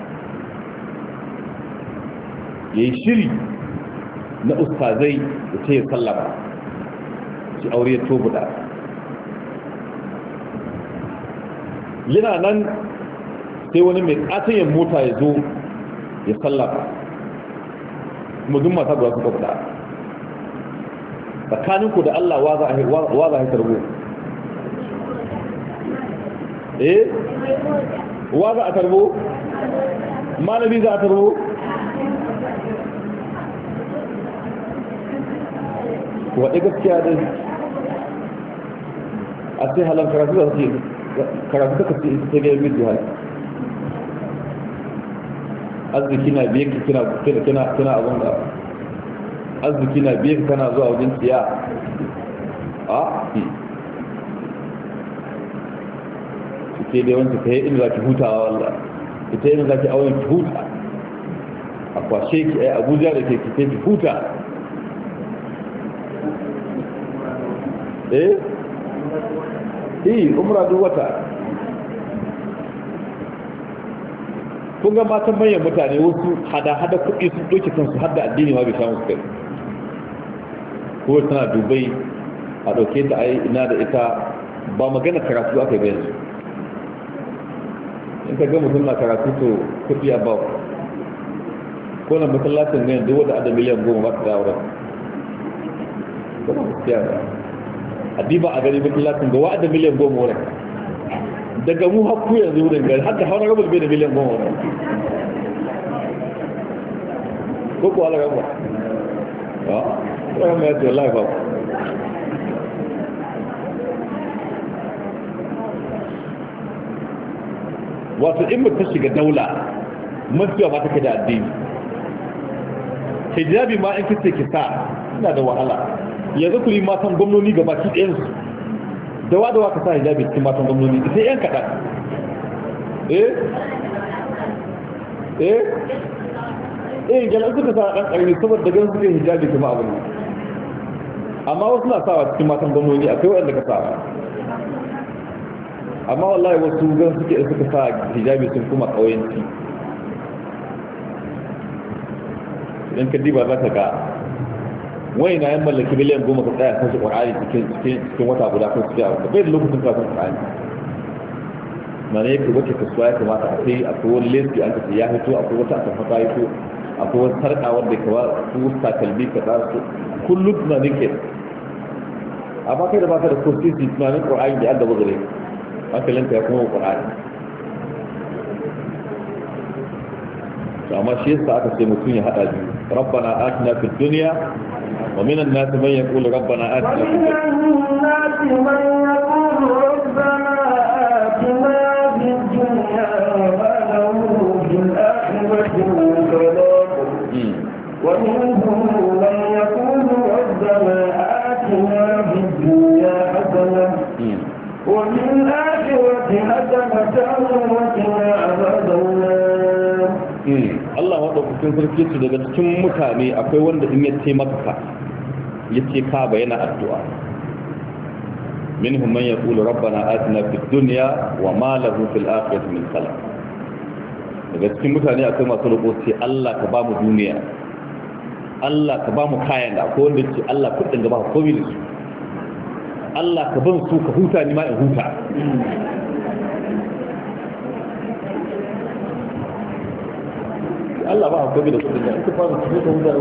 ya yi shiri na ustazai da ce ya sallama shi aure ya tobuda yana nan sai wani mai ƙatayen mota ya zo ya sallama kuma duk mata guda suka fita tsakaninku da Allah wa za a tarbo wa za a tarbo malami za a tarbo waɗe gaskiya dai a sai halar karatu da su karatu ta kasi ita ta gaya mitu hali arziki na biye ki kina abin da arziki na biye kana zuwa wajen siya a ke dai wancan ta yi inda za ki hutawa wallah ita inda za ki awon ki huta a kwashe ki a abuja da ke ki huta umra duk wata kun ga matan manyan mutane wasu hada kuɗi sun ɗauke kansu har da addini ma bai sha musu kai ko tana dubai a ɗauke ta ai ina da ita ba magana karatu aka yi bayan su in ka ga mutum na karatu to kuɗi a bawa ko na masallacin ne duk wata ada miliyan 10 ba ta da wurin ko na gaskiya ba adiba a gari masallacin ga wa'ada miliyan 10 wurin daga mu hakku yanzu wurin gari haka hauna rabu bai da miliyan 10 wurin ko ko ala rabu ya ce wallahi ba wato in mutum shiga daula mafiya ba take da addini hijabi ma in kace ki sa ina da wahala yanzu ku yi matan gwamnoni gaba ki ɗayan su da wa ka sa hijabi cikin matan gwamnoni sai yan kaɗan gyalar suka sa ɗan ƙarni saboda gan suka hijabi kuma abin amma wasu na sawa cikin matan gwamnoni akwai waɗanda ka sa amma wallahi wasu gan suka sa hijabi sun kuma ƙauyenci idan ka diba za ka ga wani na yan mallaki miliyan 10 ka tsaya kan shi ƙwararri cikin wata guda kan su fiya wata bai da lokacin kafin ƙwararri na ne yake wace kasuwa ya kamata a sai akwai wani lesi an kasi ya fito akwai wata a tafaka ya fito akwai wata sarƙa wanda ya kawo su takalmi ka tsara su kullum tunanin ke amma kai da baka da kosisi tunanin ƙwararri da an gaba gare hankalinka ya kuma ƙwararri amma shi yasa aka ce mutum ya haɗa biyu rabbana atina fid dunya wa minan nas man yaqulu rabbana atina fid dunya
ومنهم من يقول ربنا آتنا في الدنيا حسنة وفي الآخرة حسنة وقنا عذاب النار.
Allah maɗaukakin sarki su daga cikin mutane akwai wanda in ya ce maka ya ce ka bayyana addu'a minhum man yaqulu rabbana atina fid dunya wa ma lahu fil akhirati min khalaq. Daga cikin mutane akwai masu roƙo sai Allah ka ba mu duniya, Allah ka ba mu kayan da akwai wanda ce Allah kudin da ba ku komai da su, Allah ka ban su ka huta ni ma in huta. Allah ba komai da kudin da ita fara su huta huta.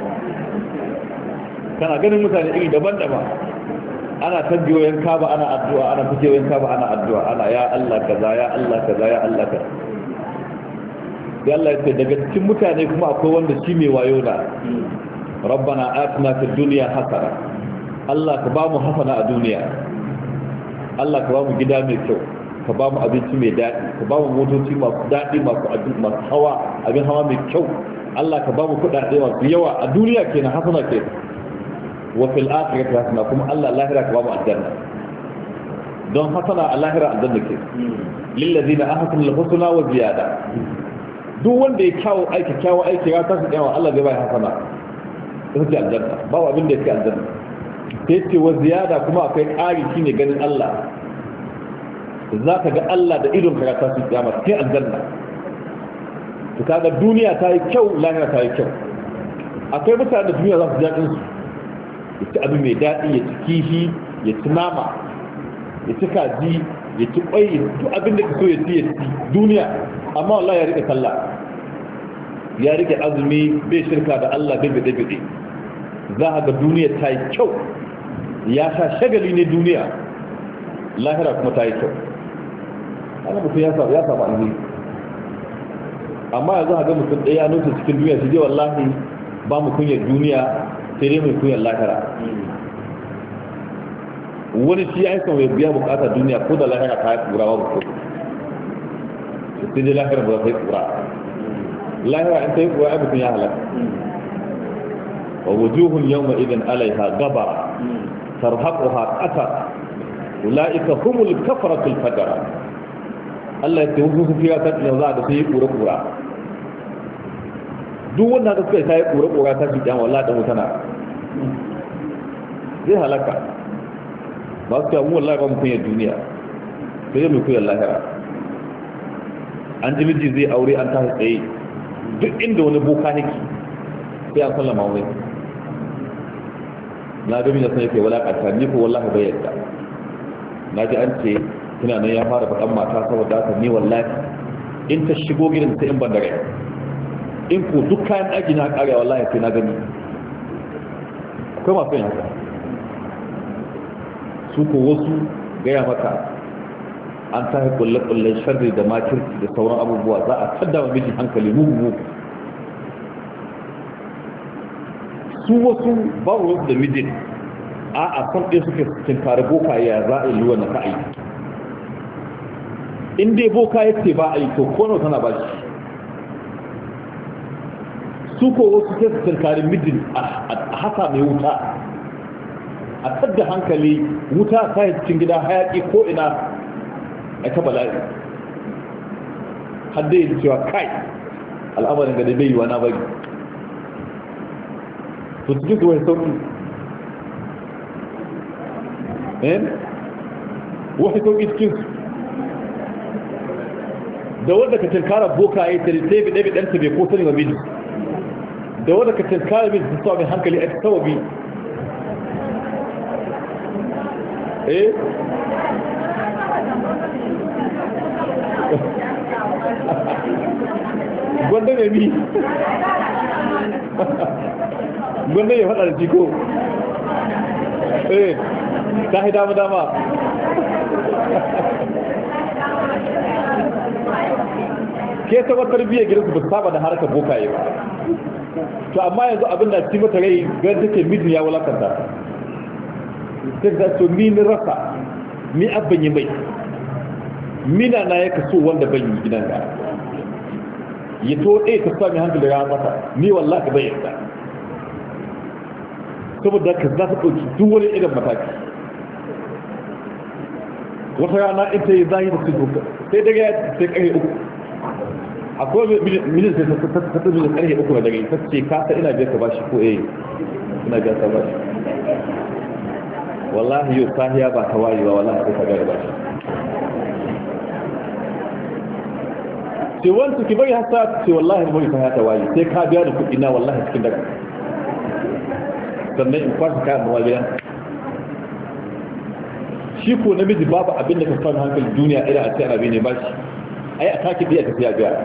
Kana ganin mutane iri daban-daban ana tabbiyoyin kaba ana addu'a, ana fijewoyin kaba ana addu'a, ana ya Allah kaza ya Allah kaza ya Allah kaza. sai Allah ya ce daga cikin mutane kuma akwai wanda shi mai wayo na rabbana atina fid dunya hasana, Allah ka ba mu hasana a duniya, Allah ka ba mu gida mai kyau, ka ba mu abinci mai daɗi, ka ba mu motoci masu daɗi masu hawa abin hawa mai kyau, Allah ka ba mu kuɗaɗe masu yawa a duniya kenan hasana ke wa fil akhirati hasana, kuma Allah lahira ka ba mu aljanna don hasana a lahira aljanna ke lil ladina ahsanu al husna wa ziyada. Duk wanda ya kyawo aiki ya tashi yawa Allah zai bai hasana ita ce aljanna, babu abin da yake aljanna. Sai ce wa ziyada kuma akwai ƙari shine ganin Allah, za ka ga Allah da idon ka ta su kiyama cikin aljanna to kaga duniya ta yi kyau lahira ta yi kyau akwai mutane da duniya za su jaɗin su ya ci abu mai daɗi ya ci kifi ya ci nama ya ci kaji ya ci ƙwai duk abin da ka so ya ci duniya amma wallahi ya rike sallah ya rike azumi bai shirka da Allah bai bide za a ga duniya ta yi kyau ya sha shagali ne duniya lahira kuma ta yi kyau ana mutum ya saba alheri amma yanzu a ga mutum ɗaya nusa cikin duniya shi je wallahi ba mu kunyar duniya sai dai mai kunyar lahira wani shi ya yi son biya bukata duniya ko da lahira ta yi kura ba ko sai dai lahira ba ta yi kura lahira in ta yi kura mutum ya halaka wa wujuhun yawma idan alaiha gabara tarhaquha qatar ulaika humul kafaratul fajara Allah ya ce wasu su fiya ta yau za da su yi kura duk wanda ka suka yi kura ta shi kyan wallahi da mutana zai halaka ba su kyamu wallahi ba mu kunyar duniya sai mu kunyar lahira an ji miji zai aure an tashi tsaye duk inda wani boka yake sai an sallama wai na ga miji sai yake walakanta ni ko wallahi bai yadda na ji an ce kina nan ya fara faɗan mata saboda haka ni wallahi in ta shigo gidan ta in ban da rai in ko duk kayan ɗaki na ƙare wallahi sai na gani akwai masu yin haka su ko wasu gaya maka an ta yi kulle-kullen sharri da makirci da sauran abubuwa za a tadda wa miji hankali mugu su wasu ba wasu da mijin a kan ɗaya suke cikin kare boka ya za a yi luwa na ka'ayi in dai boka ya ce ba a yi to kono tana ba shi su ko wasu ke su kare mijin a hasa mai wuta a tadda hankali wuta ta yi cikin gida hayaki ko ina a ta bala'i hadda yi cewa kai al'amarin ga da bai yi wa na bari to cikin su wani sauƙi wani sauƙi cikin su da wanda ka tinkara boka ya yi tare sai bi ɗabi ɗanta bai ko sani wa miji da wanda ka tinkara miji su sa mai hankali a tawabi gwanda ne mi gwanda ya faɗa da ciko ta yi dama ke tabbatar biya gidansu ba saba da harkar bokaye ba to amma yanzu abin da ci mata rai gan take mijin ya wulakanta sai da to ni ni rasa ni abban yi mai mina na ya kaso wanda ban yi gidan ga ya to ka sami hankali ya mata ni wallahi bai yarda saboda ka za ta ɗauki duk wani irin mataki wata rana ita yi zahiri su doka sai daga sai ƙarfe uku akwai milin sai ta tafi da ƙarfe uku na dare ta ce kasa ina biyar ka bashi ko ina biyar ka bashi wallahi yau sahiya ba ta waye ba wallahi sai ka gare bashi ce wanta ki bari hasa ce wallahi bari sahiya ta waye sai ka biya da kuɗi na wallahi cikin daga sannan in kwashe kayan mawa gidan shi ko namiji babu abin da ka samu hankali duniya idan a ce ana bene ba shi ai a take biya ta fiya biya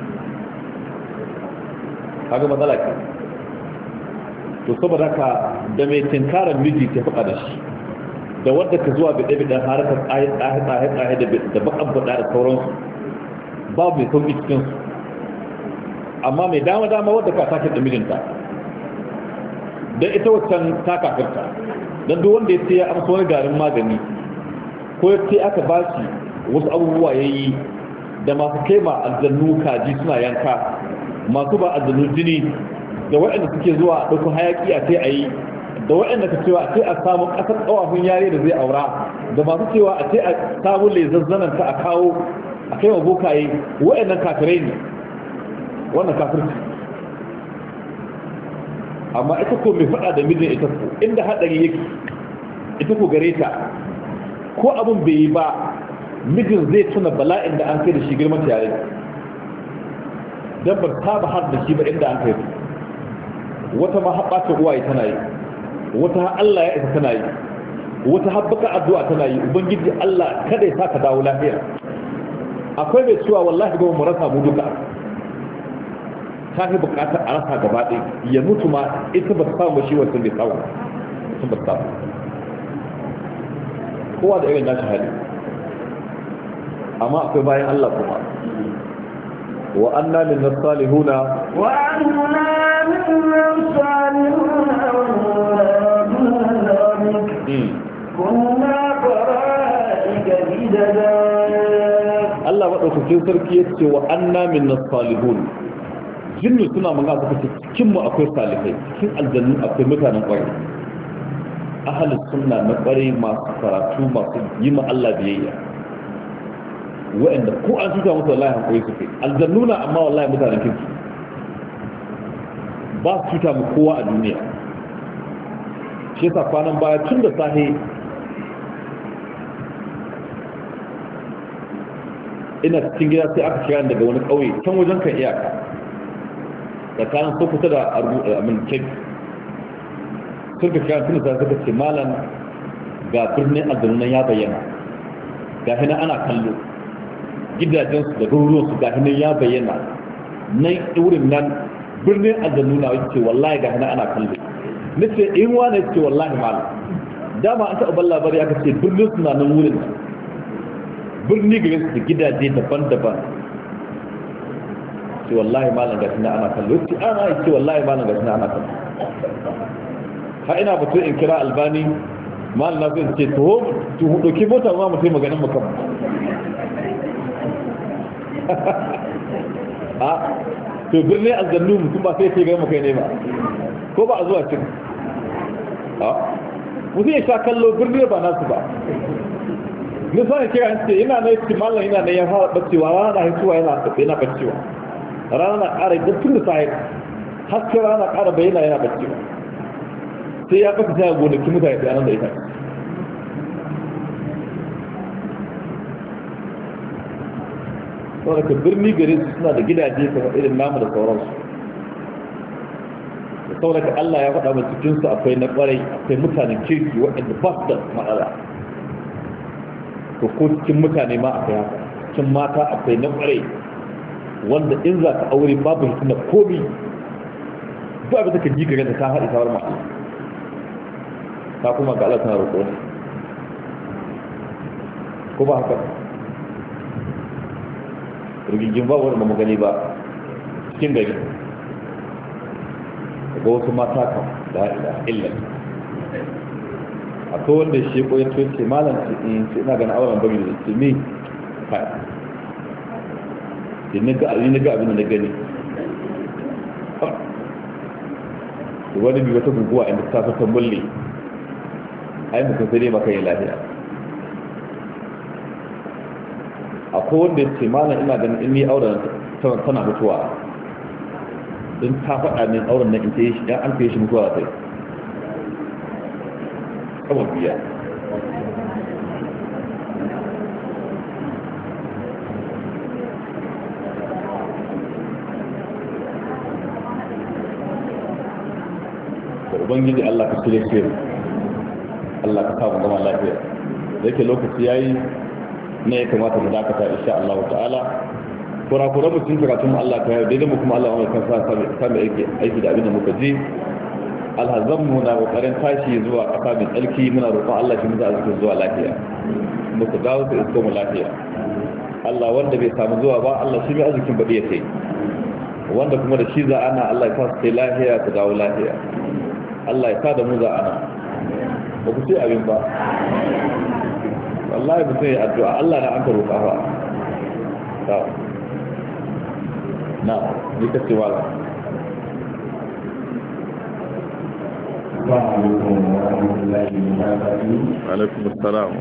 kaga matsala ke to saboda haka da mai tinkarar miji ta faɗa da shi da wadda ka zuwa bi ɗabi ɗan harkar tsaye da baƙan faɗa da sauransu babu mai sauƙi cikinsu amma mai dama wadda ka take da mijinta don ita waccan ta kafirta don duk wanda ya ce ya amsa wani garin magani ko ya ce aka ba shi wasu abubuwa ya yi da masu kaima aljannu kaji suna yanka masu ba aljannu jini da waɗanda suke zuwa a ɗauko hayaƙi a ce a yi da waɗanda ka cewa a ce a samu ƙasar ƙawafin yare da zai aura da masu cewa a ce a samu lezazzananta a kawo a kai wa bokaye waɗannan kafirai ne wannan kafirci amma ita ko mai faɗa da mijin ita ko inda haɗari yake ita ko gare ta ko abin bai yi ba mijin zai tuna bala'in da an kai da shi girman tare don ba ta ba har da shi ba inda an kai wata ma haɓata uwaye tana yi wata Allah ya isa tana yi wata haɓaka addu'a tana yi ubangiji Allah kada ya saka dawo lafiya akwai mai cewa wallahi ba mu rasa mu duka ta fi bukatar a rasa gaba ɗaya ya mutu ma ita ba ta samu ba shi wancan bai samu sun ba ta samu kowa da irin nashi hali amma akwai bayan Allah kuma wa anna min as-salihuna
wa anna min as-salihuna kunna qara'ika bidada
Allah madaukakin sarki yace wa anna min as-salihun jinnu suna magana suka ce cikin mu akwai salihai cikin aljannu akwai mutanen kwarai ahlus sunna na kwarai masu karatu masu yi ma Allah biyayya wa'anda ko an tuta musu wallahi hankali suke aljannuna amma wallahi mutanen kirki ba su tuta mu kowa a duniya shi yasa kwanan baya tun da sahi ina cikin gida sai aka kira daga wani ƙauye can wajen kan iyaka tsakanin so kusa da amin kek sun ka kira tun da suka ce malam ga birnin aljannunan ya bayyana ga hina ana kallo gidajensu da garuruwansu ga hina ya bayyana nan wurin nan birnin aljannuna ya ce wallahi ga hina ana kallo nace in wani ce wallahi malam dama an taɓa ban labari aka ce birnin suna nan wurin nan birni gare su da gidaje daban-daban ce wallahi malam ga hina ana kallo ce ana ce wallahi malam ga hina ana kallo ha ina batu in kira albani malam na zai ce to ɗauki mota ma mutum maganin mutum a to birnin aljannu mutum ba sai ce gama kai ne ba ko ba a zuwa cin mutum ya sha kallo birnin ba nasu ba nisan kira ce yana na yi mallan yana na ya fara bacewa rana na hituwa yana bacewa rana na ƙara tun da sahib haske rana na ƙara bayyana yana bacewa sai ya kasa sai gonaki mutane bayanan da ita saboda ka birni gare su suna da gidaje kamar irin namu da sauransu da saboda ka Allah ya faɗa mai cikinsu akwai na ƙwarai akwai mutanen kirki waɗanda ba su da matsala to ko cikin mutane ma akwai haka cikin mata akwai na ƙwarai wanda in za ka aure babu hikima komi ba abin da ka ji gare ta haɗe sawar ma'a ta kuma ga Allah tana roƙo ne ko ba haka rigingin ba wani ba gani ba cikin gari ga wasu mata kan da illan akwai wanda shi ko ya ce malam ce ina ganin auren bari da ce me kai ni ga abin da na gani wani bi wata guguwa inda ta fata mulle ai mutum sai dai maka yi lafiya akwai wanda ya ce malam ina ganin in ni auren tana mutuwa don ta faɗa min auren na in ta yi shi an ta yi shi mutuwa sai kama biya da ubangiji Allah ka shirye shi Allah ka samu gama lafiya da yake lokaci yayi ne ya kamata mu dakata insha Allah ta'ala kura-kura mutum karatun Allah ka yau daidai mu kuma Allah wani kan sami aiki da abin da muka ji alhazanmu na kokarin tashi zuwa ƙasa mai tsarki muna roƙon Allah shi mutu arzikin zuwa lafiya musu dawo su isko mu lafiya Allah wanda bai samu zuwa ba Allah shi mai arzikin baɗi ya sai wanda kuma da shi za ana Allah ya sa su kai lafiya su dawo lafiya Allah ya sa da mu za ana ba ku ce abin ba wallahi mutum ya addu'a Allah na an ka roƙa fa na ni ka ce wala alaikum assalam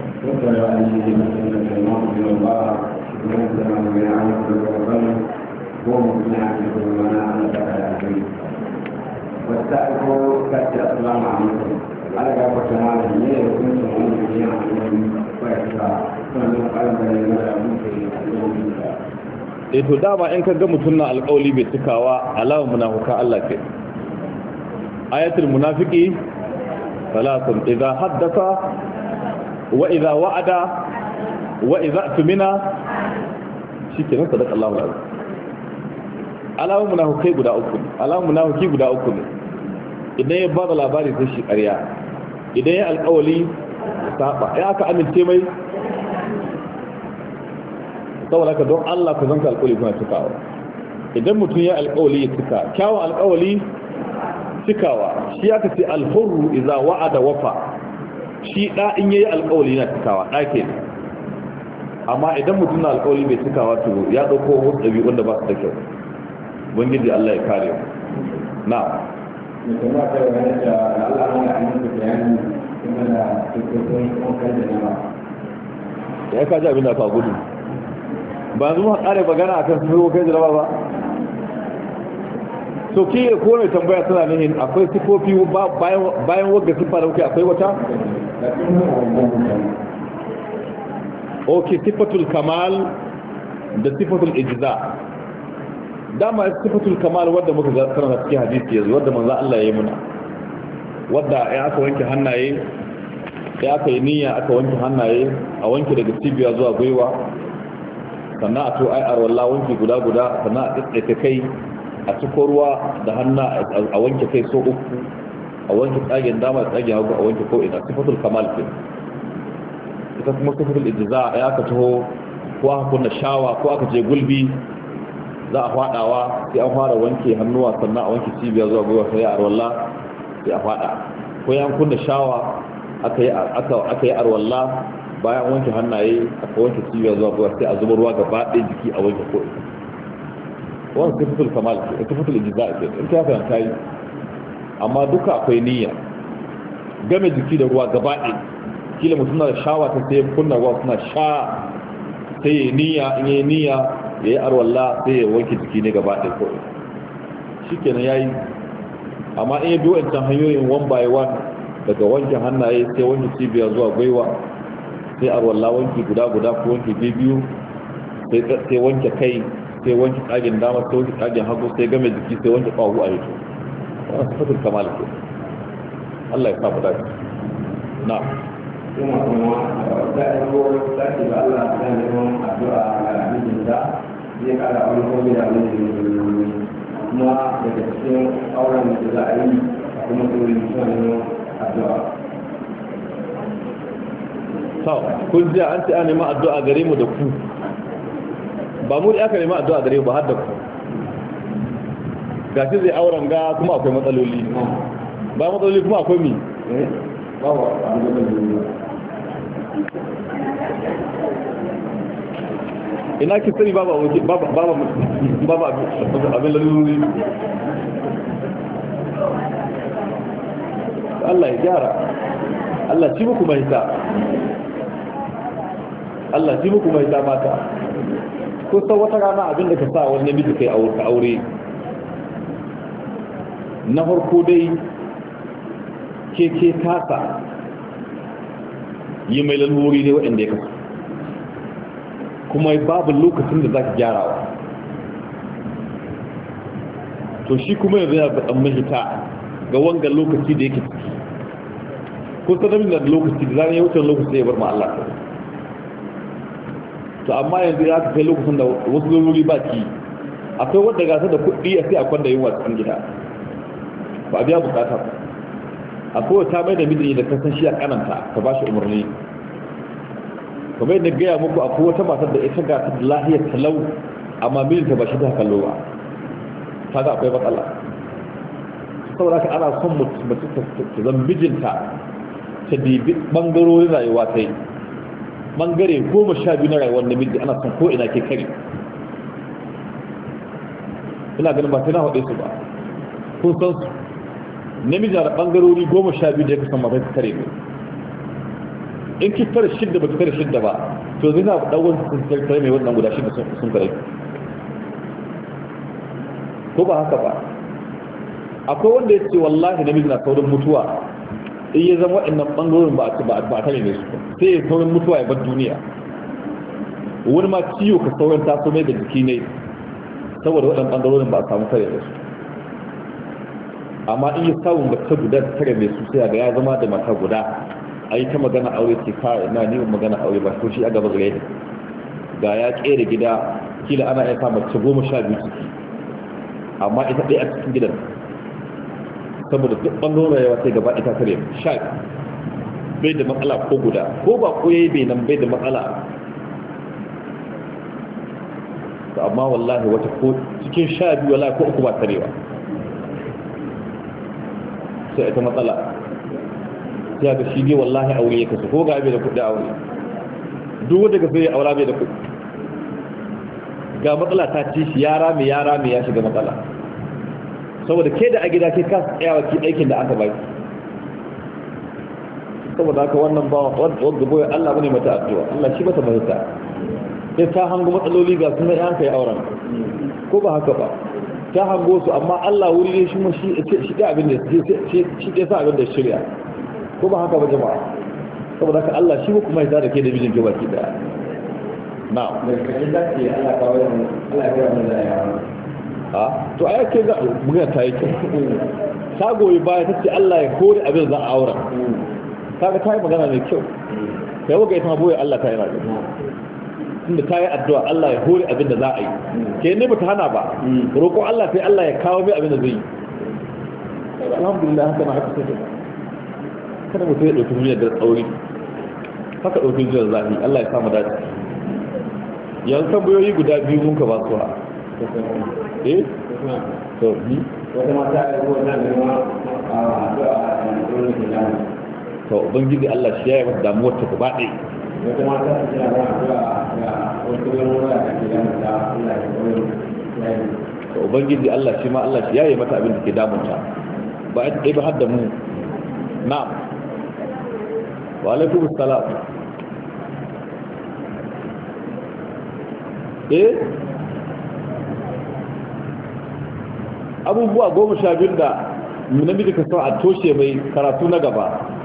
والسائل كاتب السلام عليكم ala ga fata malam ne da hukuncin wani ne a wani kwaya sannan ƙarin bayani da mutum
ya to dama in ka ga mutum na alƙawli bai cikawa alama munafuka Allah ke ayatul munafiki salatun idza haddatha wa idza wa'ada wa idza tumina shikenan sadaka Allahu alazim alamun munafukai guda uku alamun munafiki guda uku ne idan ya ba da labari sai shi ƙarya idan ya alƙawali saba ya aka amince mai saboda ka don Allah ku zanka alƙawali kuna cikawa idan mutum ya alƙawali ya cika kyawun alƙawali cikawa shi aka ce alhurru idza wa'ada wafa shi da in yayi alƙawali na cikawa dake amma idan mutum na alƙawali bai cikawa to ya dauko wasu dabi'un da ba su da kyau ubangiji Allah ya kare mu na'am
mutum ba ta wani da Allah ya amince bayani kuma da cikin kokar da nama
ya kaji abin da ka gudu ba zu mu kare magana akan su kai da ba so ki ko ne tambaya tana nihin akwai sifofi bayan wagga sifa da kuke akwai wata okay sifatul kamal da sifatul ijza dama sifatul kamal wadda muka karanta cikin hadisi yanzu wadda manzo Allah ya yi muna wadda ya aka wanke hannaye ya aka yi niyya aka wanke hannaye a wanke daga cibiya zuwa gwiwa sannan a to ai arwalla wanke guda sannan a tsaye kai a ciko ruwa da hannu a wanke kai so uku a wanke tsagen dama da tsagen hagu a wanke ko ina sifatul kamal ke ita kuma sifatul ijza ya aka taho ko aka kunna shawa ko aka je gulbi za a fadawa sai an fara wanke hannuwa sannan a wanke cibiya zuwa gwiwa sai a arwalla sai a fada ko yan kunna shawa aka yi arwalla bayan wanke hannaye aka wanke cibiya zuwa gwiwa sai a zuba ruwa gaba ɗaya jiki a wanke ko wannan sifatul kamal ce sifatul ijza ce in ta fahimta yi amma duka akwai niyya game jiki da ruwa gaba ɗaya kila mutum na da shawa ta sai kunna ruwa suna sha sai ya niyya in yi niyya ya yi arwalla sai ya wanke jiki ne gaba ɗaya kawai shi kenan ya yi amma in ya biyo wancan hanyoyin one by one daga wanke hannaye sai wanke cibiya zuwa gwaiwa sai arwalla wanke guda ko wanke biyu sai wanke kai sai wanke tsagen dama sai wanke tsagen hagu sai game jiki sai wanke ƙwahu a yato wannan sifatul kamal ke Allah ya sa mu dace na
kuma da ko da ke ba Allah da neman addu'a ga mijinta zai kada wani komai da wani kuma daga cikin auren da za a yi kuma dole suna neman addu'a
to kun ji an ce an neman addu'a gare mu da ku ba mu da aka neman addu'a gare mu ba har da ku gashi zai auren ga kuma akwai matsaloli ba matsaloli kuma akwai mi
ba wa
ina ki sani babu abin lalururi Allah ya gyara Allah ci muku mahita Allah ci muku mahita mata ko sau wata rana abin da ka sa wani namiji kai aure na farko dai ke kasa yi mai lalururi ne waɗanda ya kasa kuma babu lokacin da za ka gyarawa to shi kuma yanzu yana da ɗan mahita ga wangan lokaci da yake ciki ko sanamin da lokaci da zane wucin lokaci ya bar ma Allah ta to amma yanzu ya ka kai lokacin da wasu laluri ba ki akwai wadda gasa da kuɗi a sai a kwanda yin cikin gida ba a biya bukata ba akwai wata mai da midini da kasan shi a kananta ka ba shi umarni kamar yadda gaya muku akwai wata matar da ita gata da lahiyar talau amma mijinta ba shi ta kallo ba ta ga akwai matsala saboda ka ana son mace ta zan mijinta ta dibi ɓangarorin rayuwa ta yi ɓangare 12 na rayuwar namiji ana son ko ina ke kari ina ganin ba sai na haɗe su ba kun san su namiji da ɓangarori 12 da ya kasan mafi kare ne in ki tare shidda ba ki tare shidda ba to zai na ɗauwan sun tare mai wannan guda shidda sun kare ko ba haka ba akwai wanda ya ce wallahi namiji na saurin mutuwa in ya zama waɗannan ɓangarorin ba a tare ne su sai ya saurin mutuwa ya bar duniya. Wani ma ciwo ka saurin taso mai da jiki ne saboda waɗannan ɓangarorin ba a samu tare da su. Amma in ya samun mace guda tare mai su sai ga ya zama da mata guda a yi ta magana aure ce kawai na ni magana aure ba ko shi a gaba gare ga ya kera gida kila ana iya sa mace 12 ciki amma ita ɗaya a cikin gidan saboda duk ɓangaren rayuwa sai gaba ita tare sha bai da matsala ko guda ko ba ko yayi bai nan bai da matsala. to amma wallahi wata ko cikin 12 wallahi ko uku ba tarewa sai ita matsala sai ga shi ne wallahi aure ya kasu ko ga bai da kuɗi aure duk wanda ga sai ya aura bai da kuɗi ga matsala ta ci shi yara mai ya shiga matsala saboda ke da a gida ke kasa tsayawa ki aikin da aka baki saboda haka wannan ba wanda boye Allah bane mata addu'a Allah shi mata mahita sai ta hango matsaloli ga sunan yan kai auren ko ba haka ba ta hango su amma Allah wuri ne shi mu shi da abin da shi ke sa abin da shirya ko ba haka ba jama'a saboda haka Allah shi kuma ya da ke da bijin ke baki daya na
da kaje da ke Allah kawai Allah ya kira mu da yawa
to a yake za buga ta yake ta goyi baya ta ce Allah ya kore abin za a aura kaga ta yi magana mai kyau kai waga ita ma boye Allah ta yi magana tunda ta yi addu'a Allah ya kore abin da za a yi ke ne bata hana ba roƙo Allah sai Allah ya kawo mai abin da zai yi alhamdulillah haka na haka sai kada mutum ya ɗauki duniyar da tsauri haka ɗauki duniyar zafi Allah ya samu dace yanzu tambayoyi guda biyu mun ka ba su to ni
wata mata ya zo nan ne ma addu'a a cikin nan
to ubangiji Allah shi ya yi mata damuwar ta gaba ɗaya
wata mata ta ce ba addu'a ga wasu yan waya da ke da mata Allah ya koyi
to ubangiji Allah shi ma Allah shi ya yi mata abin da ke damunta ba ita ɗaya ba har da mu na'am wa alaikum assalam abubuwa 12 da namiji ka sa a toshe mai karatu na gaba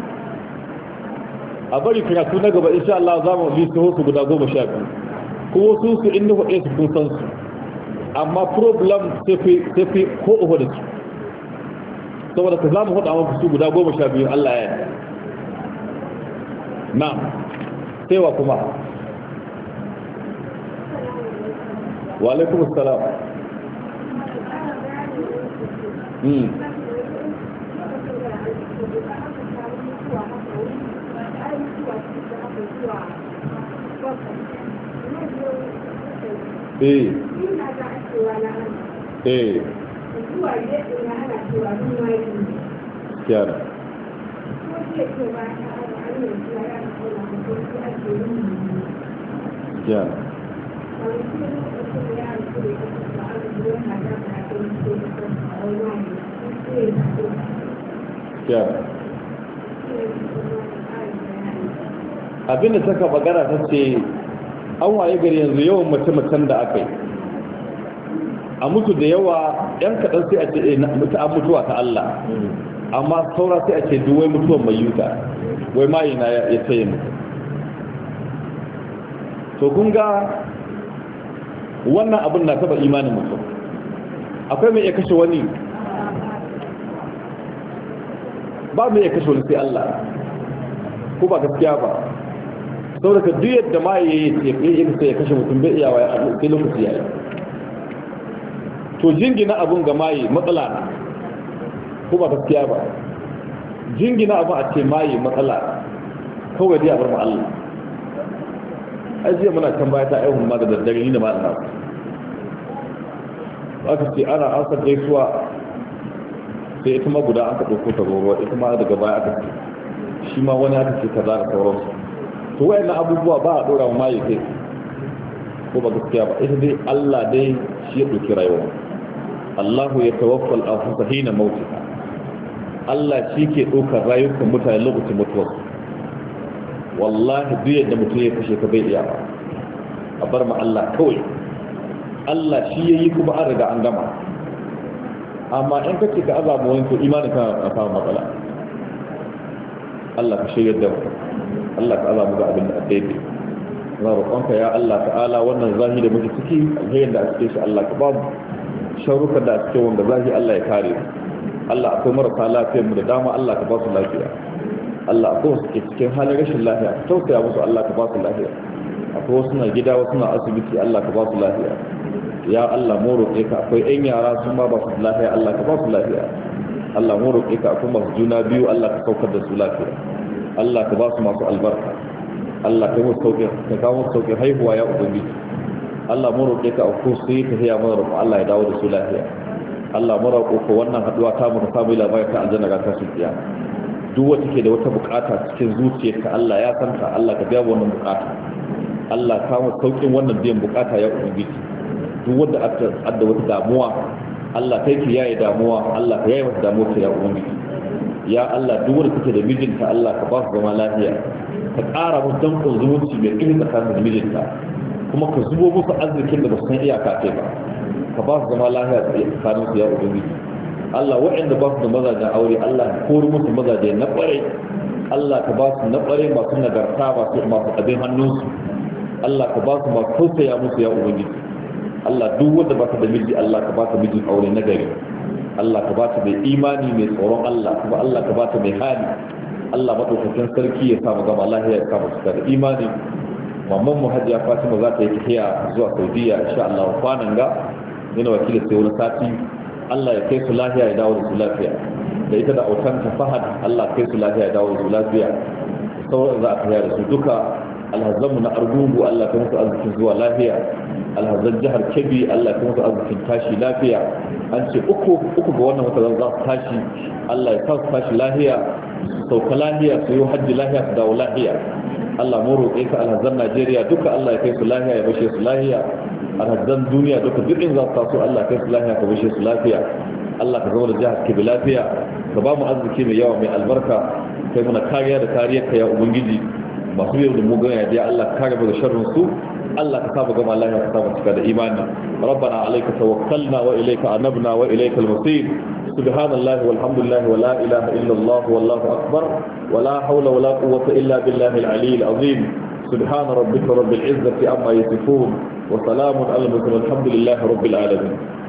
a bari karatu na gaba insha Allah za mu lissa su guda 12 kuma su inda hudu su kun san su amma problem sai fi ko uku da su saboda ka za mu hudu amma su guda 12 Allah ya yi na sai wa kuma wa alaikum assalam Chiaro. Chiaro. Abinda saka magana ta ce an waye gari yanzu yawan mace-macen da aka yi a mutu da yawa yan kaɗan sai a ce mutu an mutuwa ta Allah amma saura sai a ce duwai mutuwan mai yuta wai mayi na ya tsaye mutu to kun ga wannan abin na taba imanin mutum akwai mai ya kashe wani ba mai ya kashe wani sai Allah ko ba gaskiya ba saboda ka duk yadda ma ya kashe mutum bai iyawa ya abu sai lokaci ya yi to jingina abun ga maye matsala na ko ba gaskiya ba jingina abun a ce maye matsala kawai dai a bar Allah ai jiya muna kan baya ta aihun ma da daddare ni da ma Allah aka ce ana asar gaisuwa sai ita ma guda aka ɗauko ta ruwa ita ma daga baya aka ce shi ma wani aka ce kaza da sauransu to wayannan abubuwa ba a ɗora wa maye kai ko ba gaskiya ba ita dai Allah dai shi ya ɗauki rayuwa Allahu ya tawaffal anfusa hina mautiha Allah shi ke ɗaukar rayukan mutane lokacin mutuwarsu wallahi duk yadda mutum ya kashe ka bai iya ba a bar ma Allah kawai Allah shi ya yi kuma an riga an gama amma in kace ka azaba wani to imanin ka na samun matsala Allah ka shirya da mu Allah ka Allah mu ga abin da daidai na roƙonka ya Allah ta'ala wannan zahi da muke ciki alherin da a cikin shi Allah ka ba mu sharuka da a cikin wanda zahi Allah ya kare mu Allah akwai marasa lafiyar mu da dama Allah ka ba su lafiya Allah akwai wasu ke cikin halin rashin lafiya ka tausaya musu Allah ka ba su lafiya akwai wasu na gida wasu na asibiti Allah ka ba su lafiya ya Allah mu roƙe ka akwai ƴan yara sun ba su lafiya Allah ka ba su lafiya Allah mu roƙe ka akwai masu juna biyu Allah ka saukar da su lafiya Allah ka ba su masu albarka Allah ka musu sauƙin ka kawo musu sauƙin haihuwa ya ubangiji Allah mu roƙe ka akwai su yi tafiya mana roƙo Allah ya dawo da su lafiya Allah mu roƙo ko wannan haɗuwa ta mu ta samu labarin ta aljanna ga ta su tsiya duk wata ke da wata bukata cikin zuciyarka Allah ya san ta Allah ka biya wannan bukata Allah ka mu sauƙin wannan biyan bukata ya ubangiji duk wanda adda wata damuwa Allah kai ki yayi damuwa Allah ka yayi mata damuwa ya ubangiji ya Allah duk wanda take da mijinta Allah ka ba su zama lafiya ka ƙara musu dankon zumunci mai ƙarfi tsakanin da mijinta kuma ka zubo musu arzikin da ba su san iyaka ce ba ka ba su zama lafiya tsakanin su ya ubangiji Allah waɗanda ba su da mazajen aure Allah ka kori musu mazaje na ƙwarai Allah ka ba su na ƙwarai masu nagarta masu abin hannunsu Allah ka ba su masu tausaya musu ya ubangiji Allah duk wanda ba ta da miji Allah ka ba ta mijin aure na gari Allah ka ba ta mai imani mai tsoron Allah kuma Allah ka ba ta mai hali Allah madaukakin sarki ya samu gama lahiya ya samu cika da imani mamman mu hajiya Fatima za ta yi tafiya zuwa Saudiya insha Allah kwanan ga yana wakilin sai wani sati Allah ya kai su lahiya ya dawo da su lafiya da ita da autanta Fahad Allah kai su lahiya ya dawo da su lafiya sauran za a tafiya da su duka alhazanmu na Argungu Allah ka musu arzikin zuwa lafiya alhazan jihar Kebbi Allah ka musu arzikin tashi lafiya an ce uku ga wannan wata za su tashi Allah ya sa su tashi lafiya su sauka lafiya su yi hajji lafiya su dawo lafiya Allah mu roƙe ka alhazan Najeriya duka Allah ya kai su lafiya ya bashe su lafiya alhazan duniya duka duk in za su taso Allah ya kai su lafiya ka bashe su lafiya Allah ka zama da jihar Kebbi lafiya ka ba mu arziki mai yawa mai albarka kai muna kariya da kariyar ka ya ubangiji masu yau da mugun ya Allah ka kare daga sharrin su Allah ka saba gama Allah ka saba cika da imani rabbana alayka tawakkalna wa ilayka anabna wa ilayka al-masir subhanallahi walhamdulillahi wa la ilaha illa Allah wallahu akbar wa la hawla wa la quwwata illa billahi al-ali al-azim subhana rabbika rabbil izzati amma yasifun wa salamun ala al-mursalin alhamdulillahi rabbil alamin